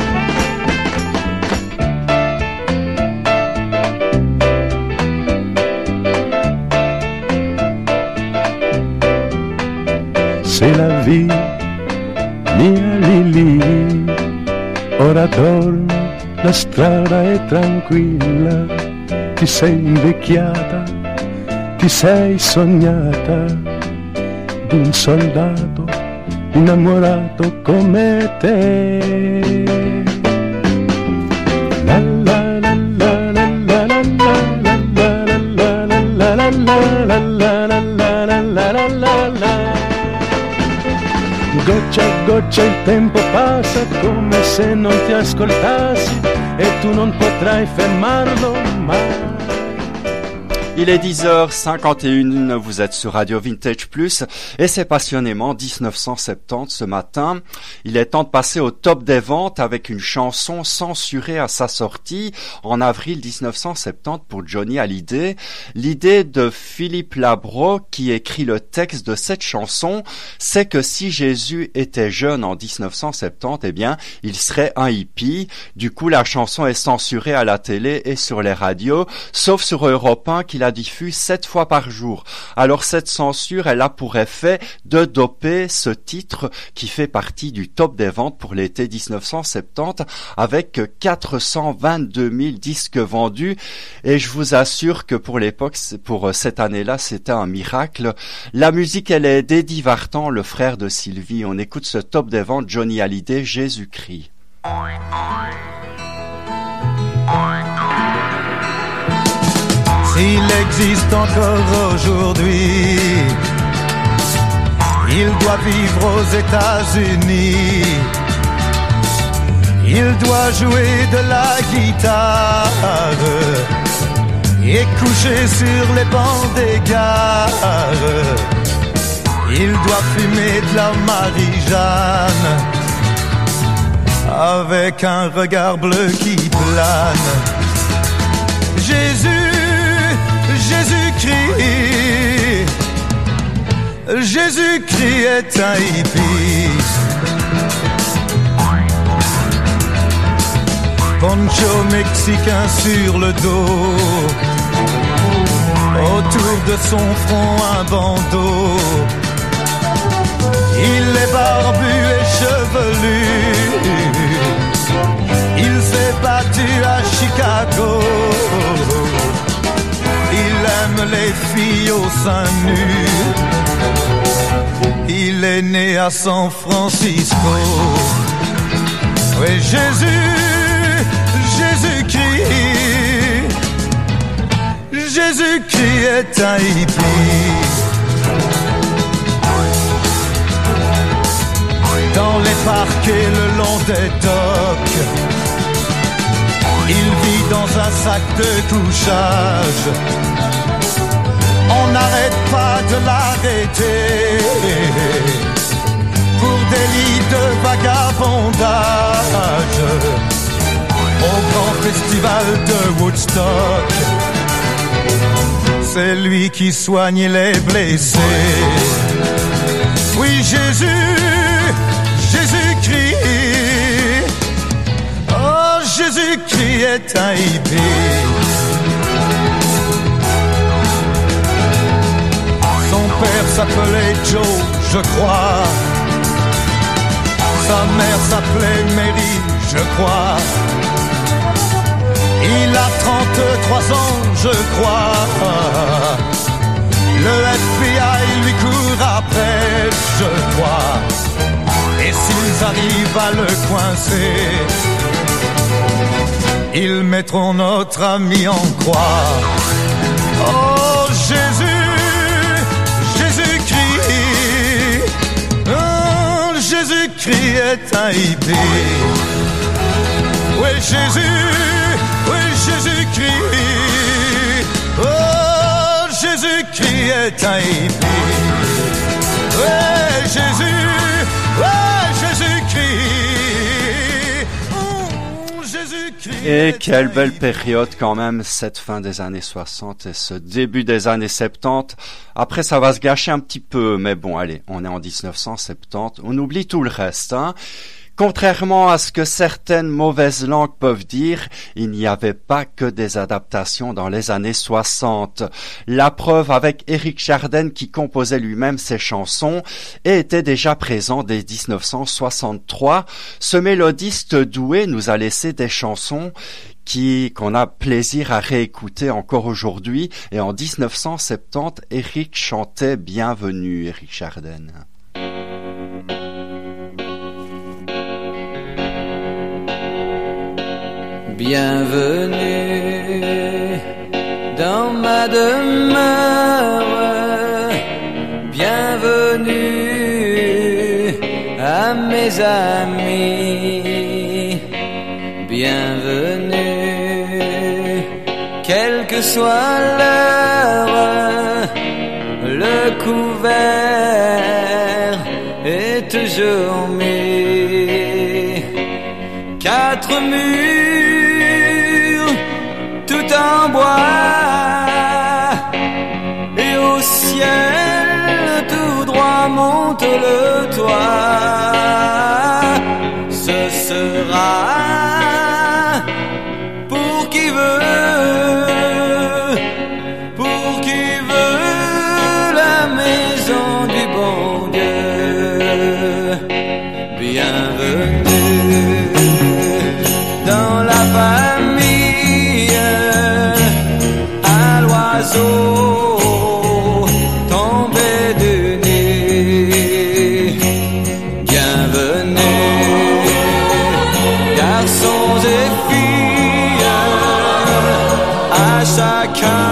C'est la vie, mia Lili, ora dormi, la strada è tranquilla, ti sei invecchiata, ti sei sognata d'un soldato innamorato come te. La la la la la la la la la la la la la la la la. Goccia a goccia il tempo passa come se non ti ascoltassi e tu non potrai fermarlo mai. Il est dix heures cinquante et une, vous êtes sur Radio Vintage Plus et c'est passionnément dix-neuf cent soixante-dix ce matin. Il est temps de passer au top des ventes avec une chanson censurée à sa sortie en avril dix-neuf cent soixante-dix pour Johnny Hallyday. L'idée de Philippe Labro qui écrit le texte de cette chanson, c'est que si Jésus était jeune en dix-neuf cent soixante-dix, eh bien, il serait un hippie. Du coup, la chanson est censurée à la télé et sur les radios, sauf sur Europe un qui la diffuse sept fois par jour. Alors cette censure, elle a pour effet de doper ce titre qui fait partie du top des ventes pour l'été dix-neuf cent soixante-dix avec quatre cent vingt-deux mille disques vendus et je vous assure que pour l'époque, pour cette année-là, c'était un miracle. La musique, elle est d'Eddie Vartan, le frère de Sylvie. On écoute ce top des ventes Johnny Hallyday, Jésus-Christ. S'il existe encore aujourd'hui, il doit vivre aux États-Unis. Il doit jouer de la guitare et coucher sur les bancs des gares. Il doit fumer de la Marie-Jeanne avec un regard bleu qui plane. Jésus, Jésus-Christ, Jésus-Christ est un hippie. Poncho mexicain sur le dos, autour de son front un bandeau. Il est barbu et chevelu, il s'est battu à Chicago. Il aime les filles au sein nu. Il est né à San Francisco. Oui, Jésus, Jésus-Christ, Jésus-Christ est un hippie. Dans les parcs et le long des docks, il vit dans un sac de couchage. On n'arrête pas de l'arrêter pour délit de vagabondage. Au grand festival de Woodstock, c'est lui qui soigne les blessés. Oui, Jésus, Jésus-Christ, oh, Jésus-Christ est un hippie. Son père s'appelait Joe, je crois. Sa mère s'appelait Mary, je crois. Il a trente-trois ans, je crois. Le F B I lui court après, je crois. Et s'ils arrivent à le coincer, ils mettront notre ami en croix. Oh Jésus, Jésus-Christ, oh, Jésus-Christ est un hippie. Oui Jésus, oui Jésus-Christ, oh Jésus-Christ est un hippie. Oui Jésus, oui Jésus-Christ, oh Jésus-Christ. Et quelle belle période quand même, cette fin des années soixante et ce début des années soixante-dix. Après ça va se gâcher un petit peu, mais bon allez, on est en dix-neuf cent soixante-dix, on oublie tout le reste, hein. Contrairement à ce que certaines mauvaises langues peuvent dire, il n'y avait pas que des adaptations dans les années soixante. La preuve avec Éric Chardin qui composait lui-même ses chansons et était déjà présent dès dix-neuf cent soixante-trois. Ce mélodiste doué nous a laissé des chansons qui qu'on a plaisir à réécouter encore aujourd'hui. Et en dix-neuf cent soixante-dix, Éric chantait Bienvenue, Éric Chardin. Bienvenue dans ma demeure, bienvenue à mes amis, bienvenue, quelle que soit l'heure, le couvert est toujours mis, quatre murs tout en bois, et au ciel tout droit monte le toit. Ce sera pour qui veut, pour qui veut la maison du bon Dieu. Bienvenue dans la famille, tombé du nid. Bienvenue, garçons et filles, à chacun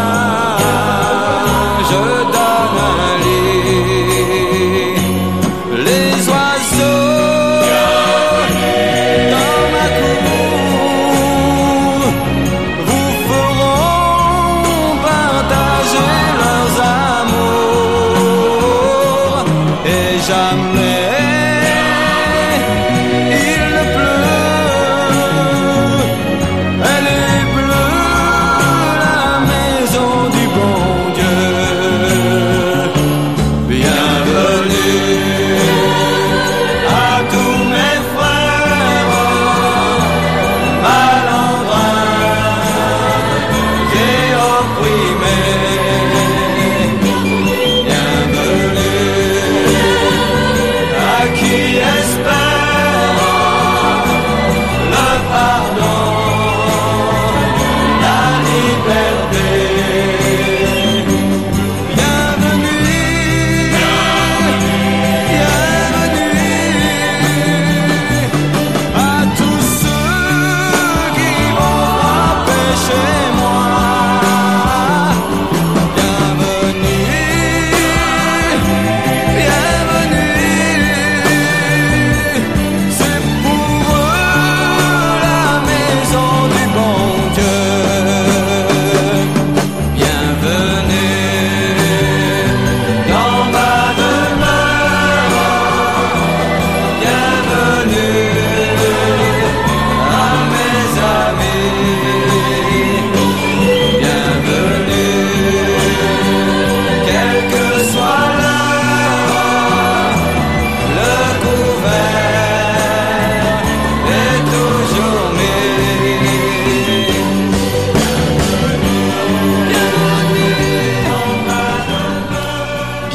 je donne un lit. Les oiseaux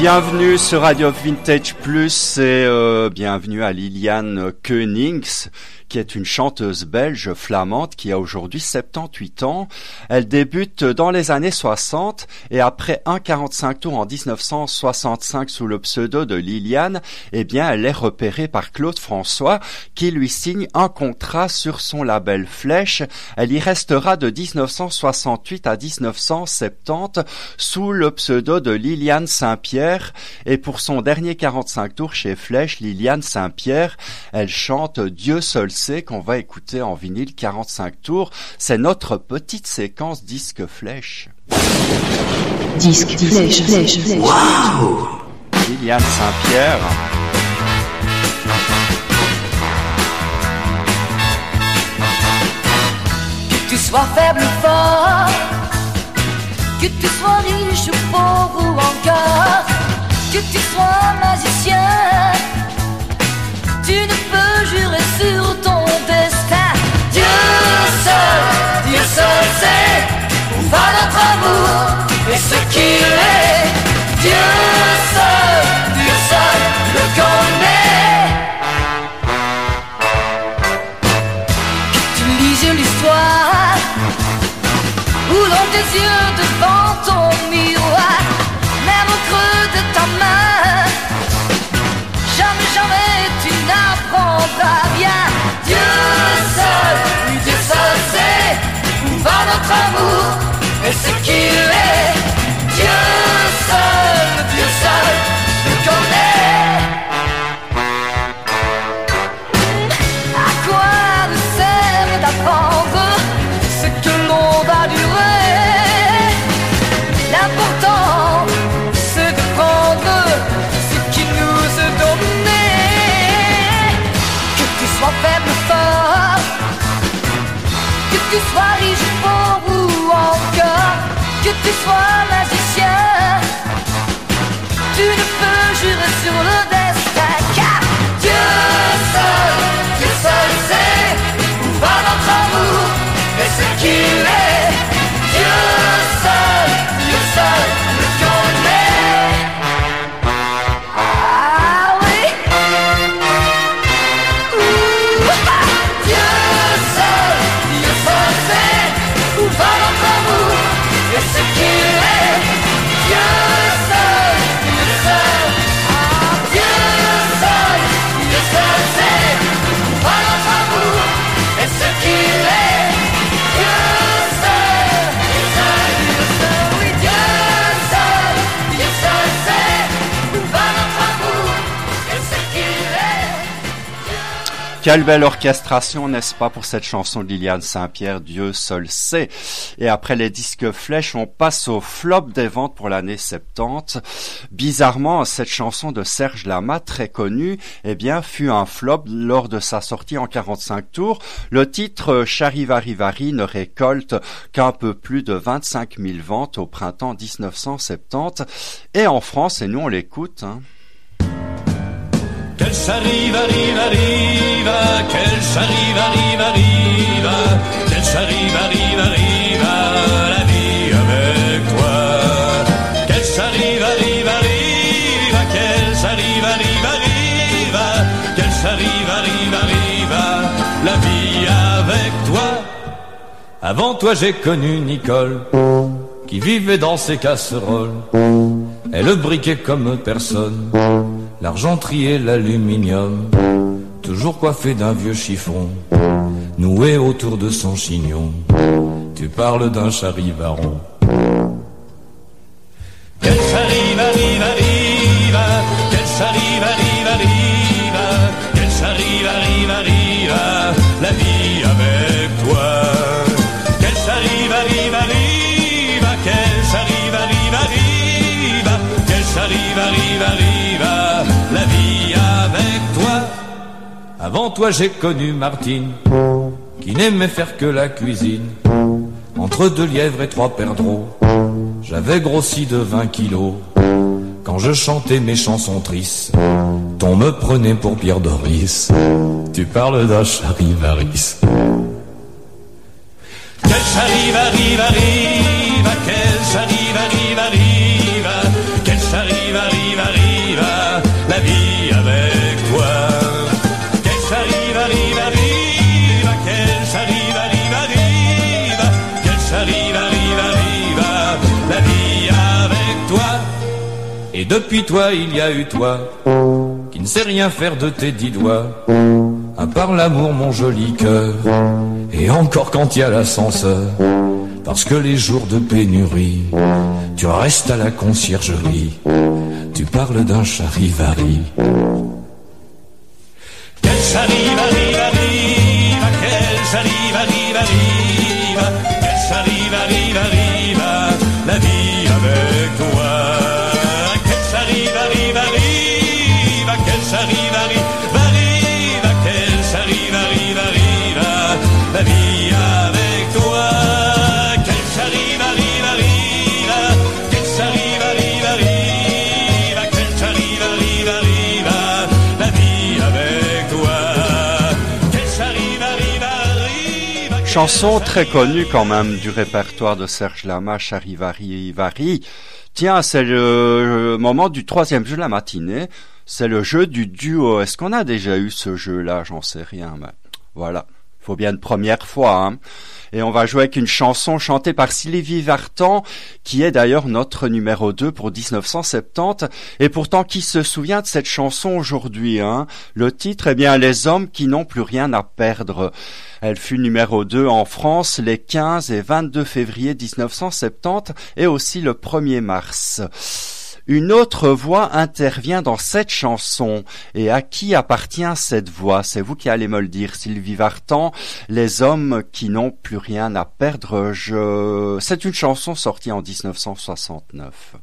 Bienvenue sur Radio Vintage Plus et euh, bienvenue à Liliane Koenigs, qui est une chanteuse belge flamande qui a aujourd'hui soixante-dix-huit ans. Elle débute dans les années soixante et après un quarante-cinq tours en dix-neuf cent soixante-cinq sous le pseudo de Liliane, eh bien, elle est repérée par Claude François qui lui signe un contrat sur son label Flèche. Elle y restera de dix-neuf cent soixante-huit à dix-neuf cent soixante-dix sous le pseudo de Liliane Saint-Pierre et pour son dernier quarante-cinq tours chez Flèche, Liliane Saint-Pierre, elle chante Dieu seul sait qu'on va écouter en vinyle quarante-cinq tours. C'est notre petite séquence disque Flèche. Disque Flèche, Flèche, Flèche. Waouh! Liliane Saint-Pierre. Que tu sois faible ou fort, que tu sois riche ou pauvre ou encore, que tu sois magicien, tu ne peux jurer sur ton destin. Dieu seul, Dieu seul sait où va notre amour et ce qu'il est. Dieu seul, Dieu seul le connaît. Que tu lises l'histoire ou dans tes yeux devant ton miroir, même au creux de ta main, jamais, jamais tu n'apprendras bien. Dieu seul, oui Dieu seul sait où va notre amour et ce qu'il est. Dieu seul, Dieu seul le connaît. À quoi nous sert d'apprendre ce que l'on va durer? L'important c'est de prendre ce qui nous est donné. Que tu sois faible ou fort, que tu sois riche ou pauvre ou encore, que tu sois magicien, tu ne peux jurer sur le destin. Car Dieu seul, Dieu seul sait où va notre amour et ce qu'il est. Dieu seul, Dieu seul le connaît. Ah oui. Ouh, ah. Dieu seul, Dieu seul sait où va notre amour et ce qu'il est. Dieu seul, Dieu seul, ah. Dieu seul, Dieu seul sait où va notre amour et ce qu'il est. Dieu seul, Dieu seul, Dieu seul, oui Dieu seul, Dieu seul sait où va notre amour et ce qu'il est. Quelle belle orchestration, n'est-ce pas, pour cette chanson de Liliane Saint-Pierre, Dieu seul sait. Et après les disques Flèche, on passe au flop des ventes pour l'année soixante-dix. Bizarrement, cette chanson de Serge Lama, très connue, eh bien, fut un flop lors de sa sortie en quarante-cinq tours. Le titre Charivari ne récolte qu'un peu plus de vingt-cinq mille ventes au printemps dix-neuf cent soixante-dix. Et en France, et nous on l'écoute, hein. Quel s'arrive, arrive, arrive, quel s'arrive, arrive, arrive, quel s'arrive, arrive, arrive, la vie avec toi. Quel s'arrive, arrive, arrive, quel s'arrive, arrive, arrive, quel s'arrive, arrive, arrive, la vie avec toi. Avant toi j'ai connu Nicole, qui vivait dans ses casseroles. Elle briquait comme personne l'argenterie et l'aluminium, toujours coiffée d'un vieux chiffon, noué autour de son chignon. Tu parles d'un charivaron. Quel s'arrive, arrive, arrive, quel s'arrive, arrive, arrive, quel s'arrive, arrive, arrive, la vie avec toi. Quel s'arrive, arrive, arrive, quel s'arrive, arrive, arrive, quel s'arrive, arrive, arrive, la vie avec toi. Avant toi j'ai connu Martine, qui n'aimait faire que la cuisine. Entre deux lièvres et trois perdreaux, j'avais grossi de vingt kilos. Quand je chantais mes chansons tristes, on me prenait pour Pierre Doris. Tu parles d'un charivaris. Quel charivari, arrive, quel charivari, arrive, quel charivari, depuis toi il y a eu toi, qui ne sait rien faire de tes dix doigts, à part l'amour mon joli cœur, et encore quand il y a l'ascenseur, parce que les jours de pénurie, tu restes à la conciergerie, tu parles d'un charivari. Quel charivari, arrive, quel charivari, arrive, quel charivari, arrive, la vie avec toi. Quel charivari, arrive, quel charivari, arrive, quel charivari, arrive, la vie avec toi. Quel charivari, arrive, quel charivari, arrive, quel charivari, arrive, la vie avec toi. Quel charivari, arrive. Chanson très connue quand même du répertoire de Serge Lama, Charivari Vari. Tiens, c'est le moment du troisième jeu de la matinée. C'est le jeu du duo. Est-ce qu'on a déjà eu ce jeu-là? J'en sais rien, mais voilà. Faut bien une première fois, hein. Et on va jouer avec une chanson chantée par Sylvie Vartan, qui est d'ailleurs notre numéro deux pour dix-neuf cent soixante-dix. Et pourtant, qui se souvient de cette chanson aujourd'hui, hein? Le titre, eh bien, Les hommes qui n'ont plus rien à perdre. Elle fut numéro deux en France les quinze et vingt-deux février dix-neuf cent soixante-dix et aussi le premier mars. Une autre voix intervient dans cette chanson. Et à qui appartient cette voix? C'est vous qui allez me le dire. Sylvie Vartan, Les hommes qui n'ont plus rien à perdre. Je... C'est une chanson sortie en dix-neuf cent soixante-neuf.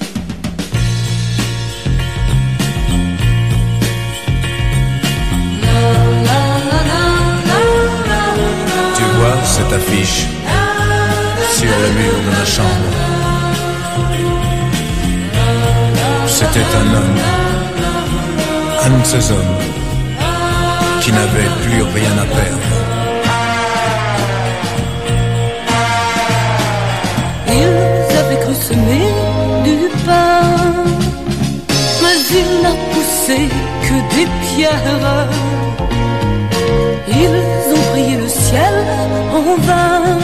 Tu vois cette affiche sur le mur de ma chambre. C'était un homme, un de ces hommes qui n'avait plus rien à perdre. Ils avaient cru semer du pain, mais il n'a poussé que des pierres. Ils ont prié le ciel en vain,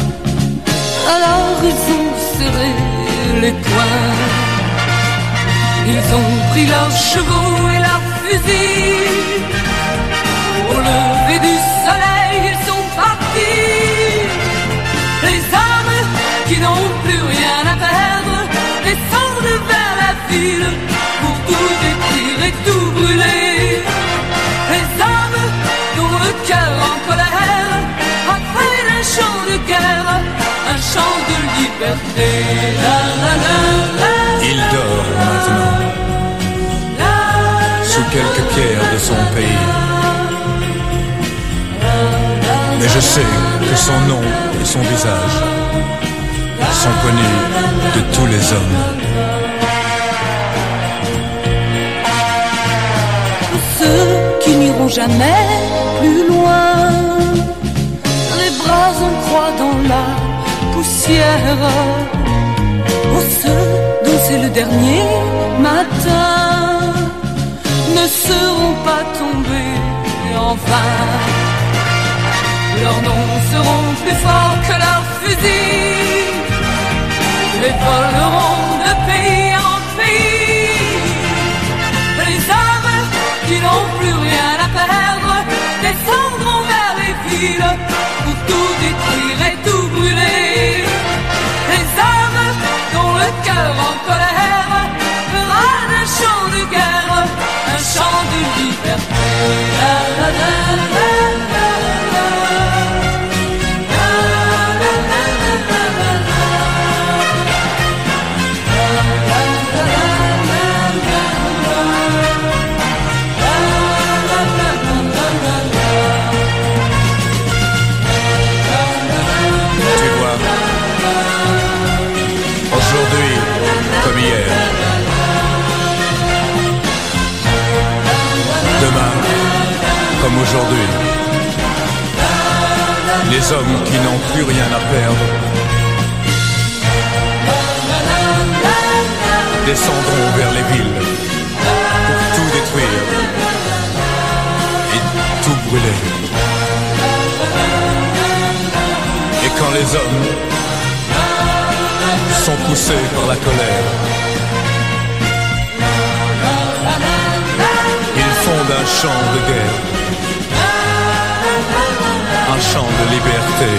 alors ils ont serré les poings. Ils ont pris leurs chevaux et leurs fusils. Au lever du soleil, ils sont partis. Les hommes qui n'ont plus rien à perdre descendent vers la ville pour tout détruire et tout brûler. Les hommes dont le cœur en colère a fait un chant de guerre, un chant de liberté. La, la, la, la. Il dort maintenant, sous quelques pierres de son pays. Mais je sais que son nom et son visage sont connus de tous les hommes. Pour ceux qui n'iront jamais plus loin, les bras en croix dans la poussière. Pour ceux dont c'est le dernier matin, ne seront pas tombés en vain. Leurs noms seront plus forts que leurs fusils, les voleront de pays en pays. Les hommes qui n'ont plus rien à perdre descendront vers les villes pour tout détruire et tout brûler. Les hommes dont le cœur en colère fera un chant de guerre, un chant de liberté. La, la, la, la, la, la. Aujourd'hui, comme hier. Demain, comme aujourd'hui. Les hommes qui n'ont plus rien à perdre descendront vers les villes pour tout détruire et tout brûler. Et quand les hommes sont poussés par la colère, un chant de guerre, un chant de liberté.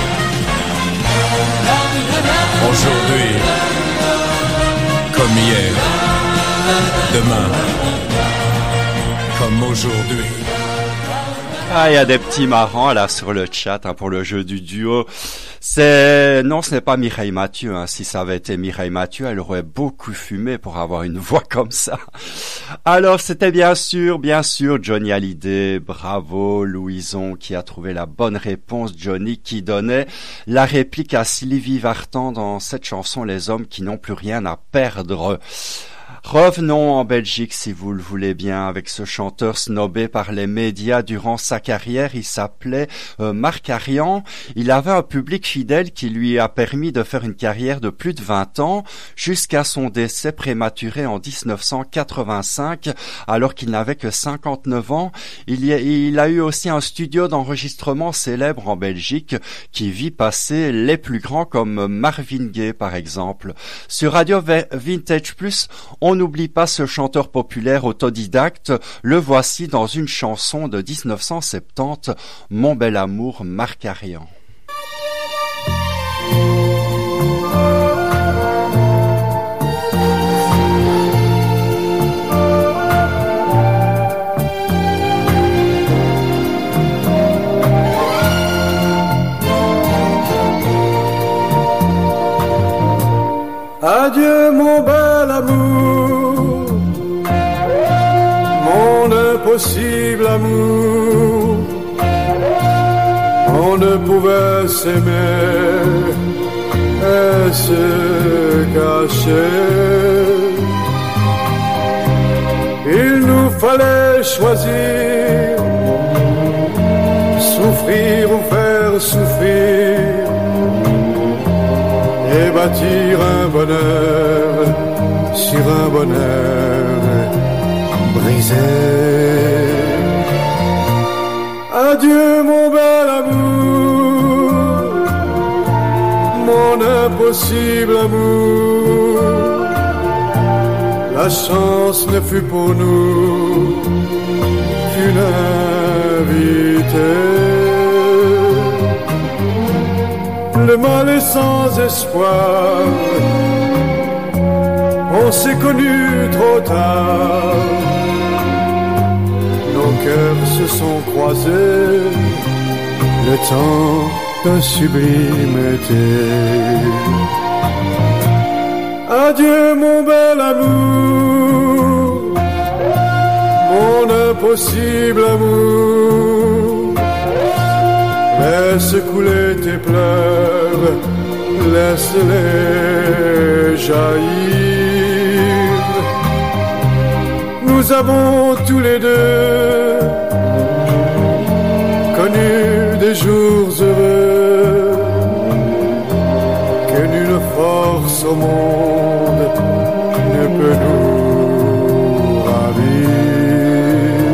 Aujourd'hui, comme hier, demain, comme aujourd'hui. Ah, il y a des petits marrants là sur le chat hein, pour le jeu du duo. C'est non, ce n'est pas Mireille Mathieu. Hein. Si ça avait été Mireille Mathieu, elle aurait beaucoup fumé pour avoir une voix comme ça. Alors, c'était bien sûr, bien sûr, Johnny Hallyday. Bravo, Louison, qui a trouvé la bonne réponse. Johnny, qui donnait la réplique à Sylvie Vartan dans cette chanson, Les hommes qui n'ont plus rien à perdre. Revenons en Belgique, si vous le voulez bien, avec ce chanteur snobé par les médias durant sa carrière. Il s'appelait euh, Marc Arian. Il avait un public fidèle qui lui a permis de faire une carrière de plus de vingt ans, jusqu'à son décès prématuré en dix-neuf cent quatre-vingt-cinq, alors qu'il n'avait que cinquante-neuf ans. Il, y a, il a eu aussi un studio d'enregistrement célèbre en Belgique, qui vit passer les plus grands comme Marvin Gaye, par exemple. Sur Radio Vintage Plus, on n'oublie pas ce chanteur populaire autodidacte. Le voici dans une chanson de dix-neuf cent soixante-dix, Mon bel amour, Marc Arian. Adieu mon bel amour, mon impossible amour. On ne pouvait s'aimer et se cacher. Il nous fallait choisir, souffrir ou faire souffrir, et bâtir un bonheur sur un bonheur brisé. Adieu mon bel amour, mon impossible amour. La chance ne fut pour nous qu'une invitée. Le mal est sans espoir, on s'est connus trop tard. Nos cœurs se sont croisés, le temps d'un sublime été. Adieu mon bel amour, mon impossible amour. Laisse couler tes pleurs, laisse-les jaillir. Nous avons tous les deux connu des jours heureux que nulle force au monde ne peut nous ravir.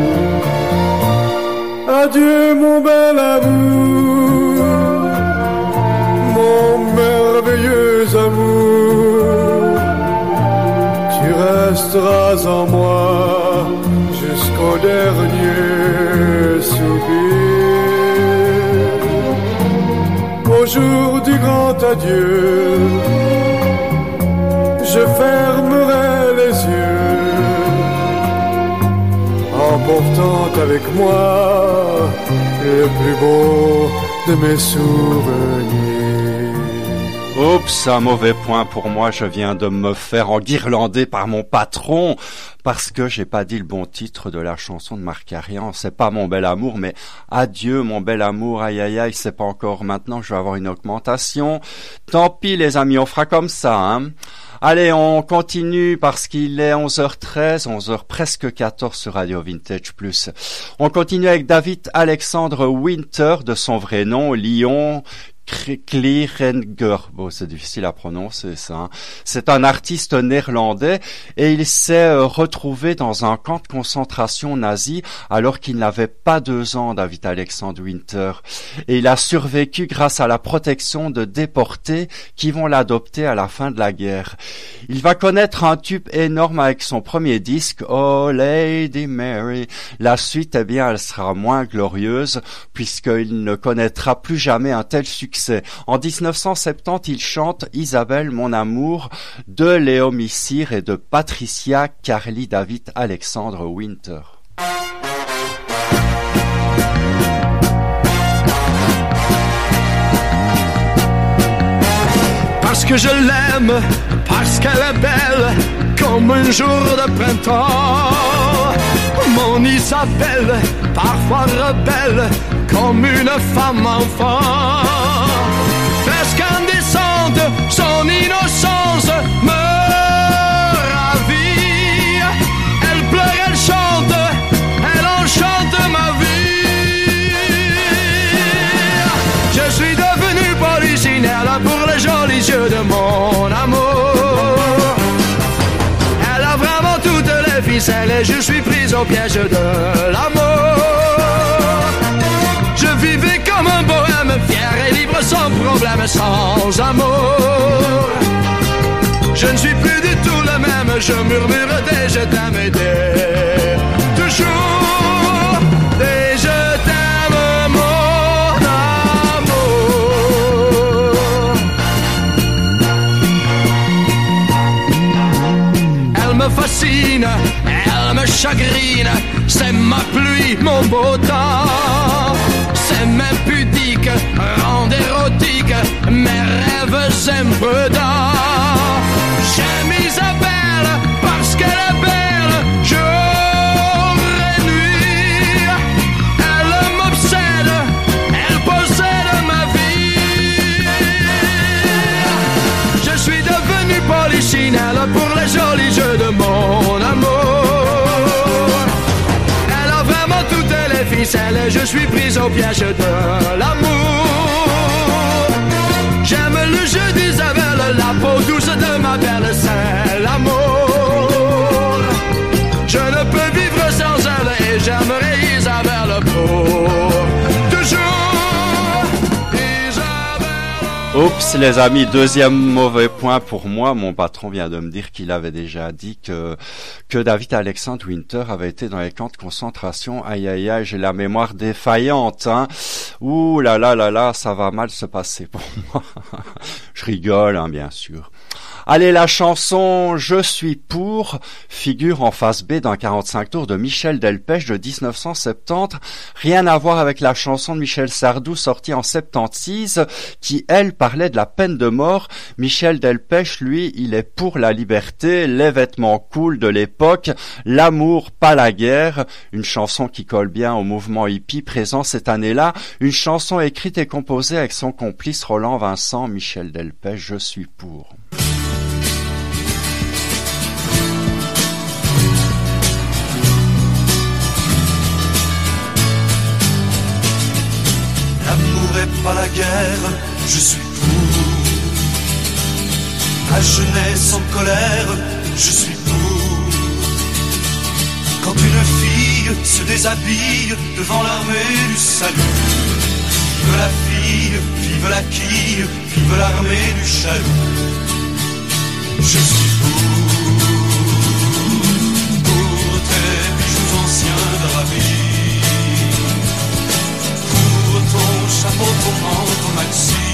Adieu mon bel amour, mon merveilleux amour. Tu resteras en moi jusqu'au dernier soupir. Au jour du grand adieu, je fermerai les yeux, emportant avec moi le plus beau de mes souvenirs. Oups, un mauvais point pour moi, je viens de me faire enguirlander par mon patron parce que j'ai pas dit le bon titre de la chanson de Marc Arian. C'est pas Mon bel amour, mais Adieu mon bel amour, aïe aïe aïe, c'est pas encore maintenant, je vais avoir une augmentation. Tant pis les amis, on fera comme ça, hein. Allez, on continue parce qu'il est onze heures treize, onze heures presque quatorze sur Radio Vintage Plus. On continue avec David Alexandre Winter, de son vrai nom, Lyon, Kleerenger. Bon, c'est difficile à prononcer ça. Hein. C'est un artiste néerlandais et il s'est euh, retrouvé dans un camp de concentration nazi alors qu'il n'avait pas deux ans, David Alexandre Winter. Et il a survécu grâce à la protection de déportés qui vont l'adopter à la fin de la guerre. Il va connaître un tube énorme avec son premier disque, Oh Lady Mary. La suite, eh bien, elle sera moins glorieuse puisqu'il ne connaîtra plus jamais un tel succès. En dix-neuf cent soixante-dix, il chante Isabelle, mon amour de Léo Missire et de Patricia Carly David Alexandre Winter. Parce que je l'aime, parce qu'elle est belle, comme un jour de printemps. Mon Isabelle, parfois rebelle, comme une femme enfant. Presque indécente, son innocence me ravit. Elle pleure, elle chante, elle enchante ma vie. Je suis devenu polichinelle pour les jolis yeux de mon amour. Elle a vraiment toutes les ficelles et je suis prise au piège de l'amour. Je vivais comme un bohème, fier et libre, sans problème, sans amour. Je ne suis plus du tout le même, je murmure des je t'aime et des toujours, des je t'aime, mon amour. Elle me fascine, elle me chagrine, c'est ma pluie, mon beau temps. C'est même pudique, rend érotique mes rêves imprudents. J'aime Isabelle parce qu'elle est belle, jour et nuit. Elle m'obsède, elle possède ma vie. Je suis devenu polichinelle pour les jolis jeux de mon amour. Elle a vraiment toutes les ficelles et je suis prise au piège de l'amour. J'aime le jeu d'Isabelle, la peau douce de ma belle, c'est l'amour. Je ne peux vivre sans elle et j'aimerais Isabelle pour toujours. Isabelle. Oups, les amis, deuxième mauvais point pour moi. Mon patron vient de me dire qu'il avait déjà dit que que David Alexandre Winter avait été dans les camps de concentration. Aïe aïe aïe, j'ai la mémoire défaillante, hein. Ouh là là là là, ça va mal se passer pour moi. Je rigole, hein, bien sûr. Allez, la chanson « Je suis pour » figure en face B d'un quarante-cinq tours de Michel Delpech de dix-neuf cent soixante-dix. Rien à voir avec la chanson de Michel Sardou sortie en soixante-seize qui, elle, parlait de la peine de mort. Michel Delpech, lui, il est pour la liberté, les vêtements cool de l'époque, l'amour, pas la guerre. Une chanson qui colle bien au mouvement hippie présent cette année-là. Une chanson écrite et composée avec son complice Roland Vincent. Michel Delpech, « Je suis pour ». L'amour est pas la guerre, je suis pour. La jeunesse en colère, je suis pour. Quand une fille se déshabille devant l'armée du salut, vive la fille, vive la quille, vive l'armée du chalut. Je suis pour, pour tes bijoux anciens dravis, pour ton chapeau, ton manteau maxi,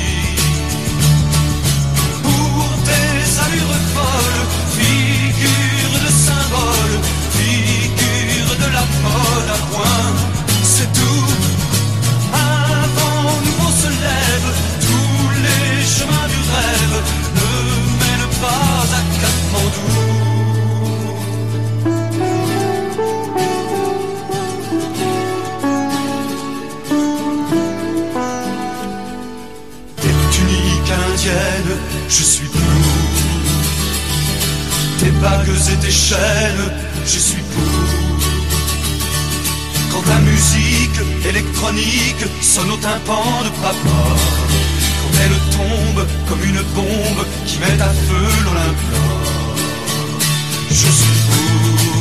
pour tes allures folles, figure de symbole, figure de la mode à point, c'est tout. Un vent nouveau se lève, tous les chemins du rêve ne mènent pas à Katmandou. Indienne, je suis pour. Tes bagues et tes chaînes, je suis pour. Quand ta musique électronique sonne au tympan de papa, quand quand elle tombe comme une bombe qui met à feu l'Olympe. Je suis pour,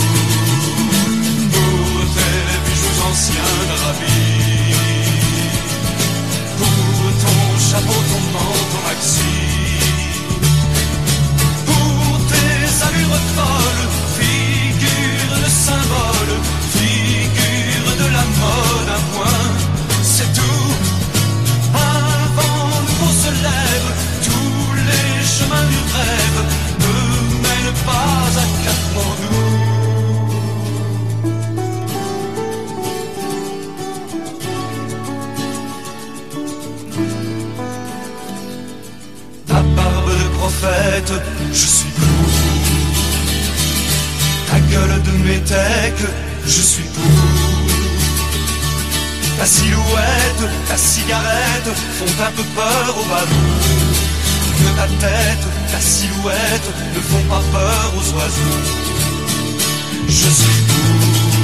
pour tes bijoux anciens d'Arabie, pour ton chapeau, ton manteau maxi, pour tes allures folles, figure de symbole, figure de la mode, un point, c'est tout. Un vent nouveau se lève, tous les chemins du rêve ne mènent pas à Katmandou. Ta barbe de prophète, je suis pour. Ta gueule de métèque, je suis pour. Ta silhouette, ta cigarette font un peu peur aux ballons. Que ta tête, ta silhouette ne font pas peur aux oiseaux. Je suis pour,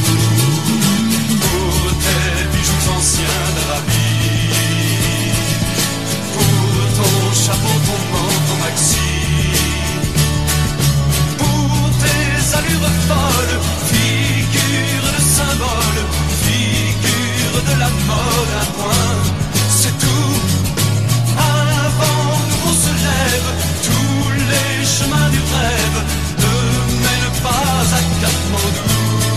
pour tes bijoux anciens d'Arabie, pour ton chapeau, ton manteau maxi, pour tes allures folles, figure de symbole, figure de la mode, un point, c'est tout. Un vent nouveau se lève, tous les chemins du rêve ne mènent pas à Katmandou.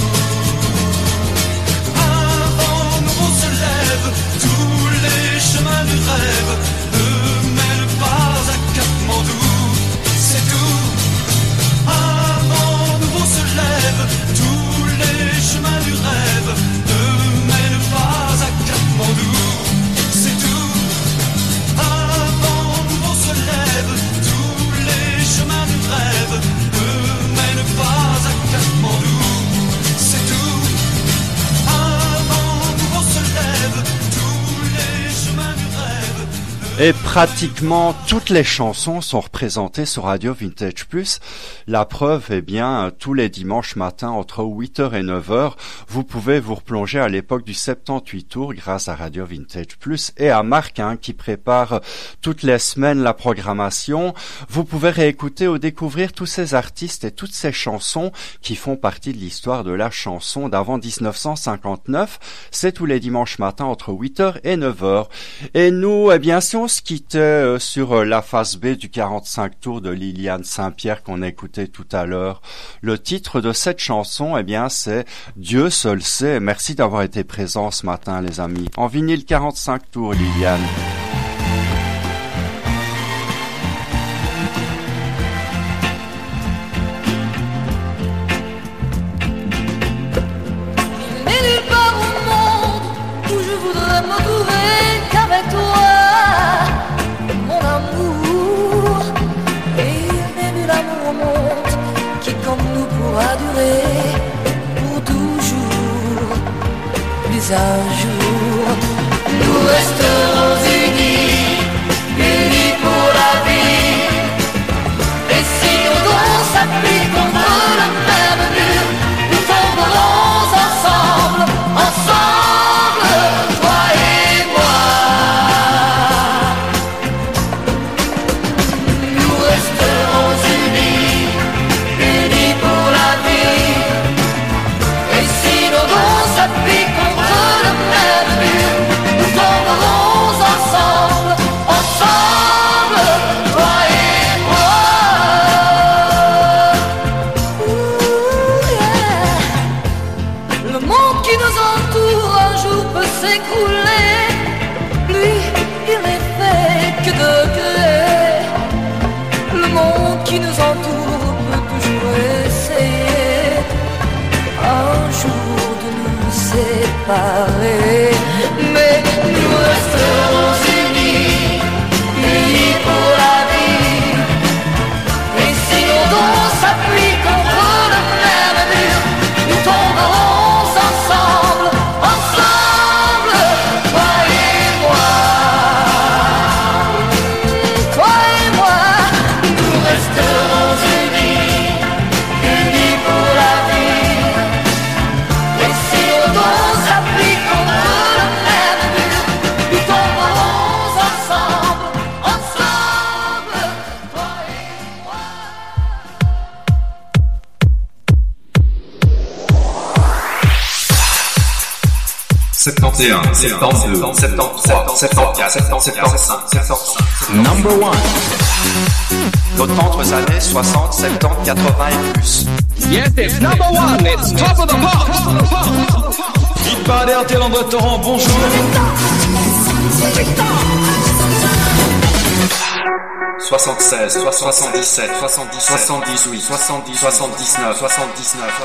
Un vent nouveau se lève, tous les chemins du rêve ne mènent pas à Katmandou. C'est tout. Un vent nouveau se lève, tous les chemins du rêve ne mènent pas à Katmandou. C'est tout. Un vent nouveau se lève, tous les chemins du rêve ne mènent pas à Katmandou. C'est tout. Un vent nouveau se lève, tous les chemins du rêve. Et pratiquement toutes les chansons sont représentées sur Radio Vintage Plus. La preuve, eh bien, tous les dimanches matins entre huit heures et neuf heures, vous pouvez vous replonger à l'époque du soixante-dix-huit tours grâce à Radio Vintage Plus et à Marc, hein, qui prépare toutes les semaines la programmation. Vous pouvez réécouter ou découvrir tous ces artistes et toutes ces chansons qui font partie de l'histoire de la chanson d'avant dix-neuf cent cinquante-neuf. C'est tous les dimanches matins entre huit heures et neuf heures. Et nous, eh bien, si on se quittait euh, sur euh, la face B du quarante-cinq tours de Liliane Saint-Pierre qu'on a écouté tout à l'heure, le titre de cette chanson, eh bien, c'est Dieu seul sait. Merci d'avoir été présents ce matin, les amis. En vinyle quarante-cinq tours, Liliane. Il n'est nulle part au monde où je voudrais me trouver qu'avec toi, mon amour. Et il n'est nul amour au monde qui comme nous pourra durer pour toujours, plus un jour. Nous resterons unis, unis pour la vie. Et si nos dons s'appuient contre le même mur, nous tomberons ensemble, ensemble, toi et moi. Nous resterons unis, unis pour la vie. Et si nos dons s'appuient contre le même mur, nous tomberons ensemble, ensemble, toi et moi. Ouh, yeah. Le monde qui nous entoure un jour peut s'écrouler. Lui, il n'est fait que de gré. Le monde qui nous entoure peut toujours essayer un jour de nous séparer. Mais nous resterons unis, unis pour la vie. Et si nos dons s'appuient contre le même mur, nous tomberons ensemble, ensemble, toi et moi. Toi et moi, nous resterons unis, unis pour la vie. Et si nos dons s'appuient contre le même mur, soixante et un, soixante-deux, soixante-trois, soixante-quatre, soixante-cinq, soixante-six. Number one. Nos tendres années soixante, soixante-dix, quatre-vingts et plus. Yes, it's number one, it's top of the pop. Hit parade R T L en breton, bonjour. soixante-seize, soixante-dix-sept, soixante-dix, soixante-dix-huit, soixante-dix, soixante-dix-neuf, soixante-dix-neuf,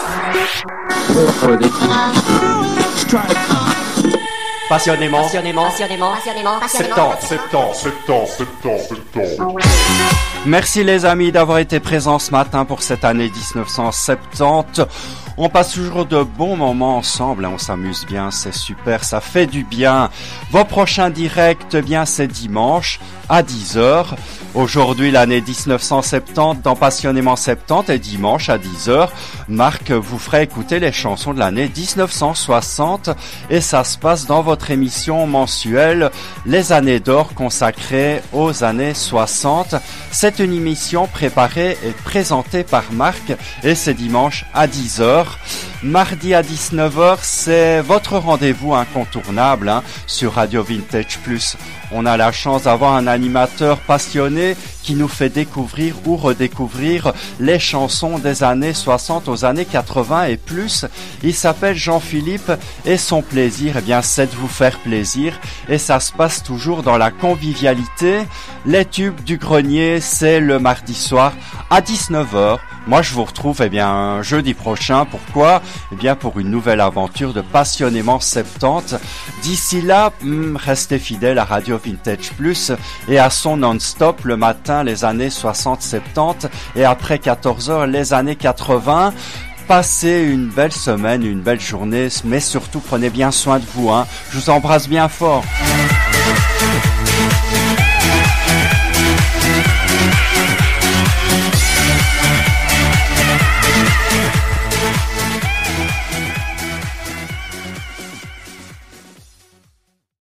soixante-dix. Passionnément, passionnément, passionnément, passionnément, passionnément, septembre, septembre, septembre, septembre. Merci les amis d'avoir été présents ce matin pour cette année dix-neuf cent soixante-dix. On passe toujours de bons moments ensemble, hein, on s'amuse bien, c'est super, ça fait du bien. Vos prochains directs, eh bien c'est dimanche à dix heures. Aujourd'hui, l'année dix-neuf cent soixante-dix dans Passionnément soixante-dix et dimanche à dix heures, Marc vous fera écouter les chansons de l'année dix-neuf cent soixante et ça se passe dans votre émission mensuelle Les années d'or consacrées aux années soixante. C'est une émission préparée et présentée par Marc et c'est dimanche à dix heures. Mardi à dix-neuf heures, c'est votre rendez-vous incontournable hein, sur Radio Vintage Plus. On a la chance d'avoir un animateur passionné qui nous fait découvrir ou redécouvrir les chansons des années soixante aux années quatre-vingts et plus. Il s'appelle Jean-Philippe et son plaisir, eh bien, c'est de vous faire plaisir et ça se passe toujours dans la convivialité. Les tubes du grenier, c'est le mardi soir à dix-neuf heures. Moi, je vous retrouve, eh bien, jeudi prochain. Pourquoi? Eh bien, pour une nouvelle aventure de Passionnément soixante-dix. D'ici là, hmm, restez fidèles à Radio Vintage Plus et à son non-stop le matin, les années soixante soixante-dix et après quatorze heures, les années quatre-vingts. Passez une belle semaine, une belle journée, mais surtout prenez bien soin de vous, hein. Je vous embrasse bien fort.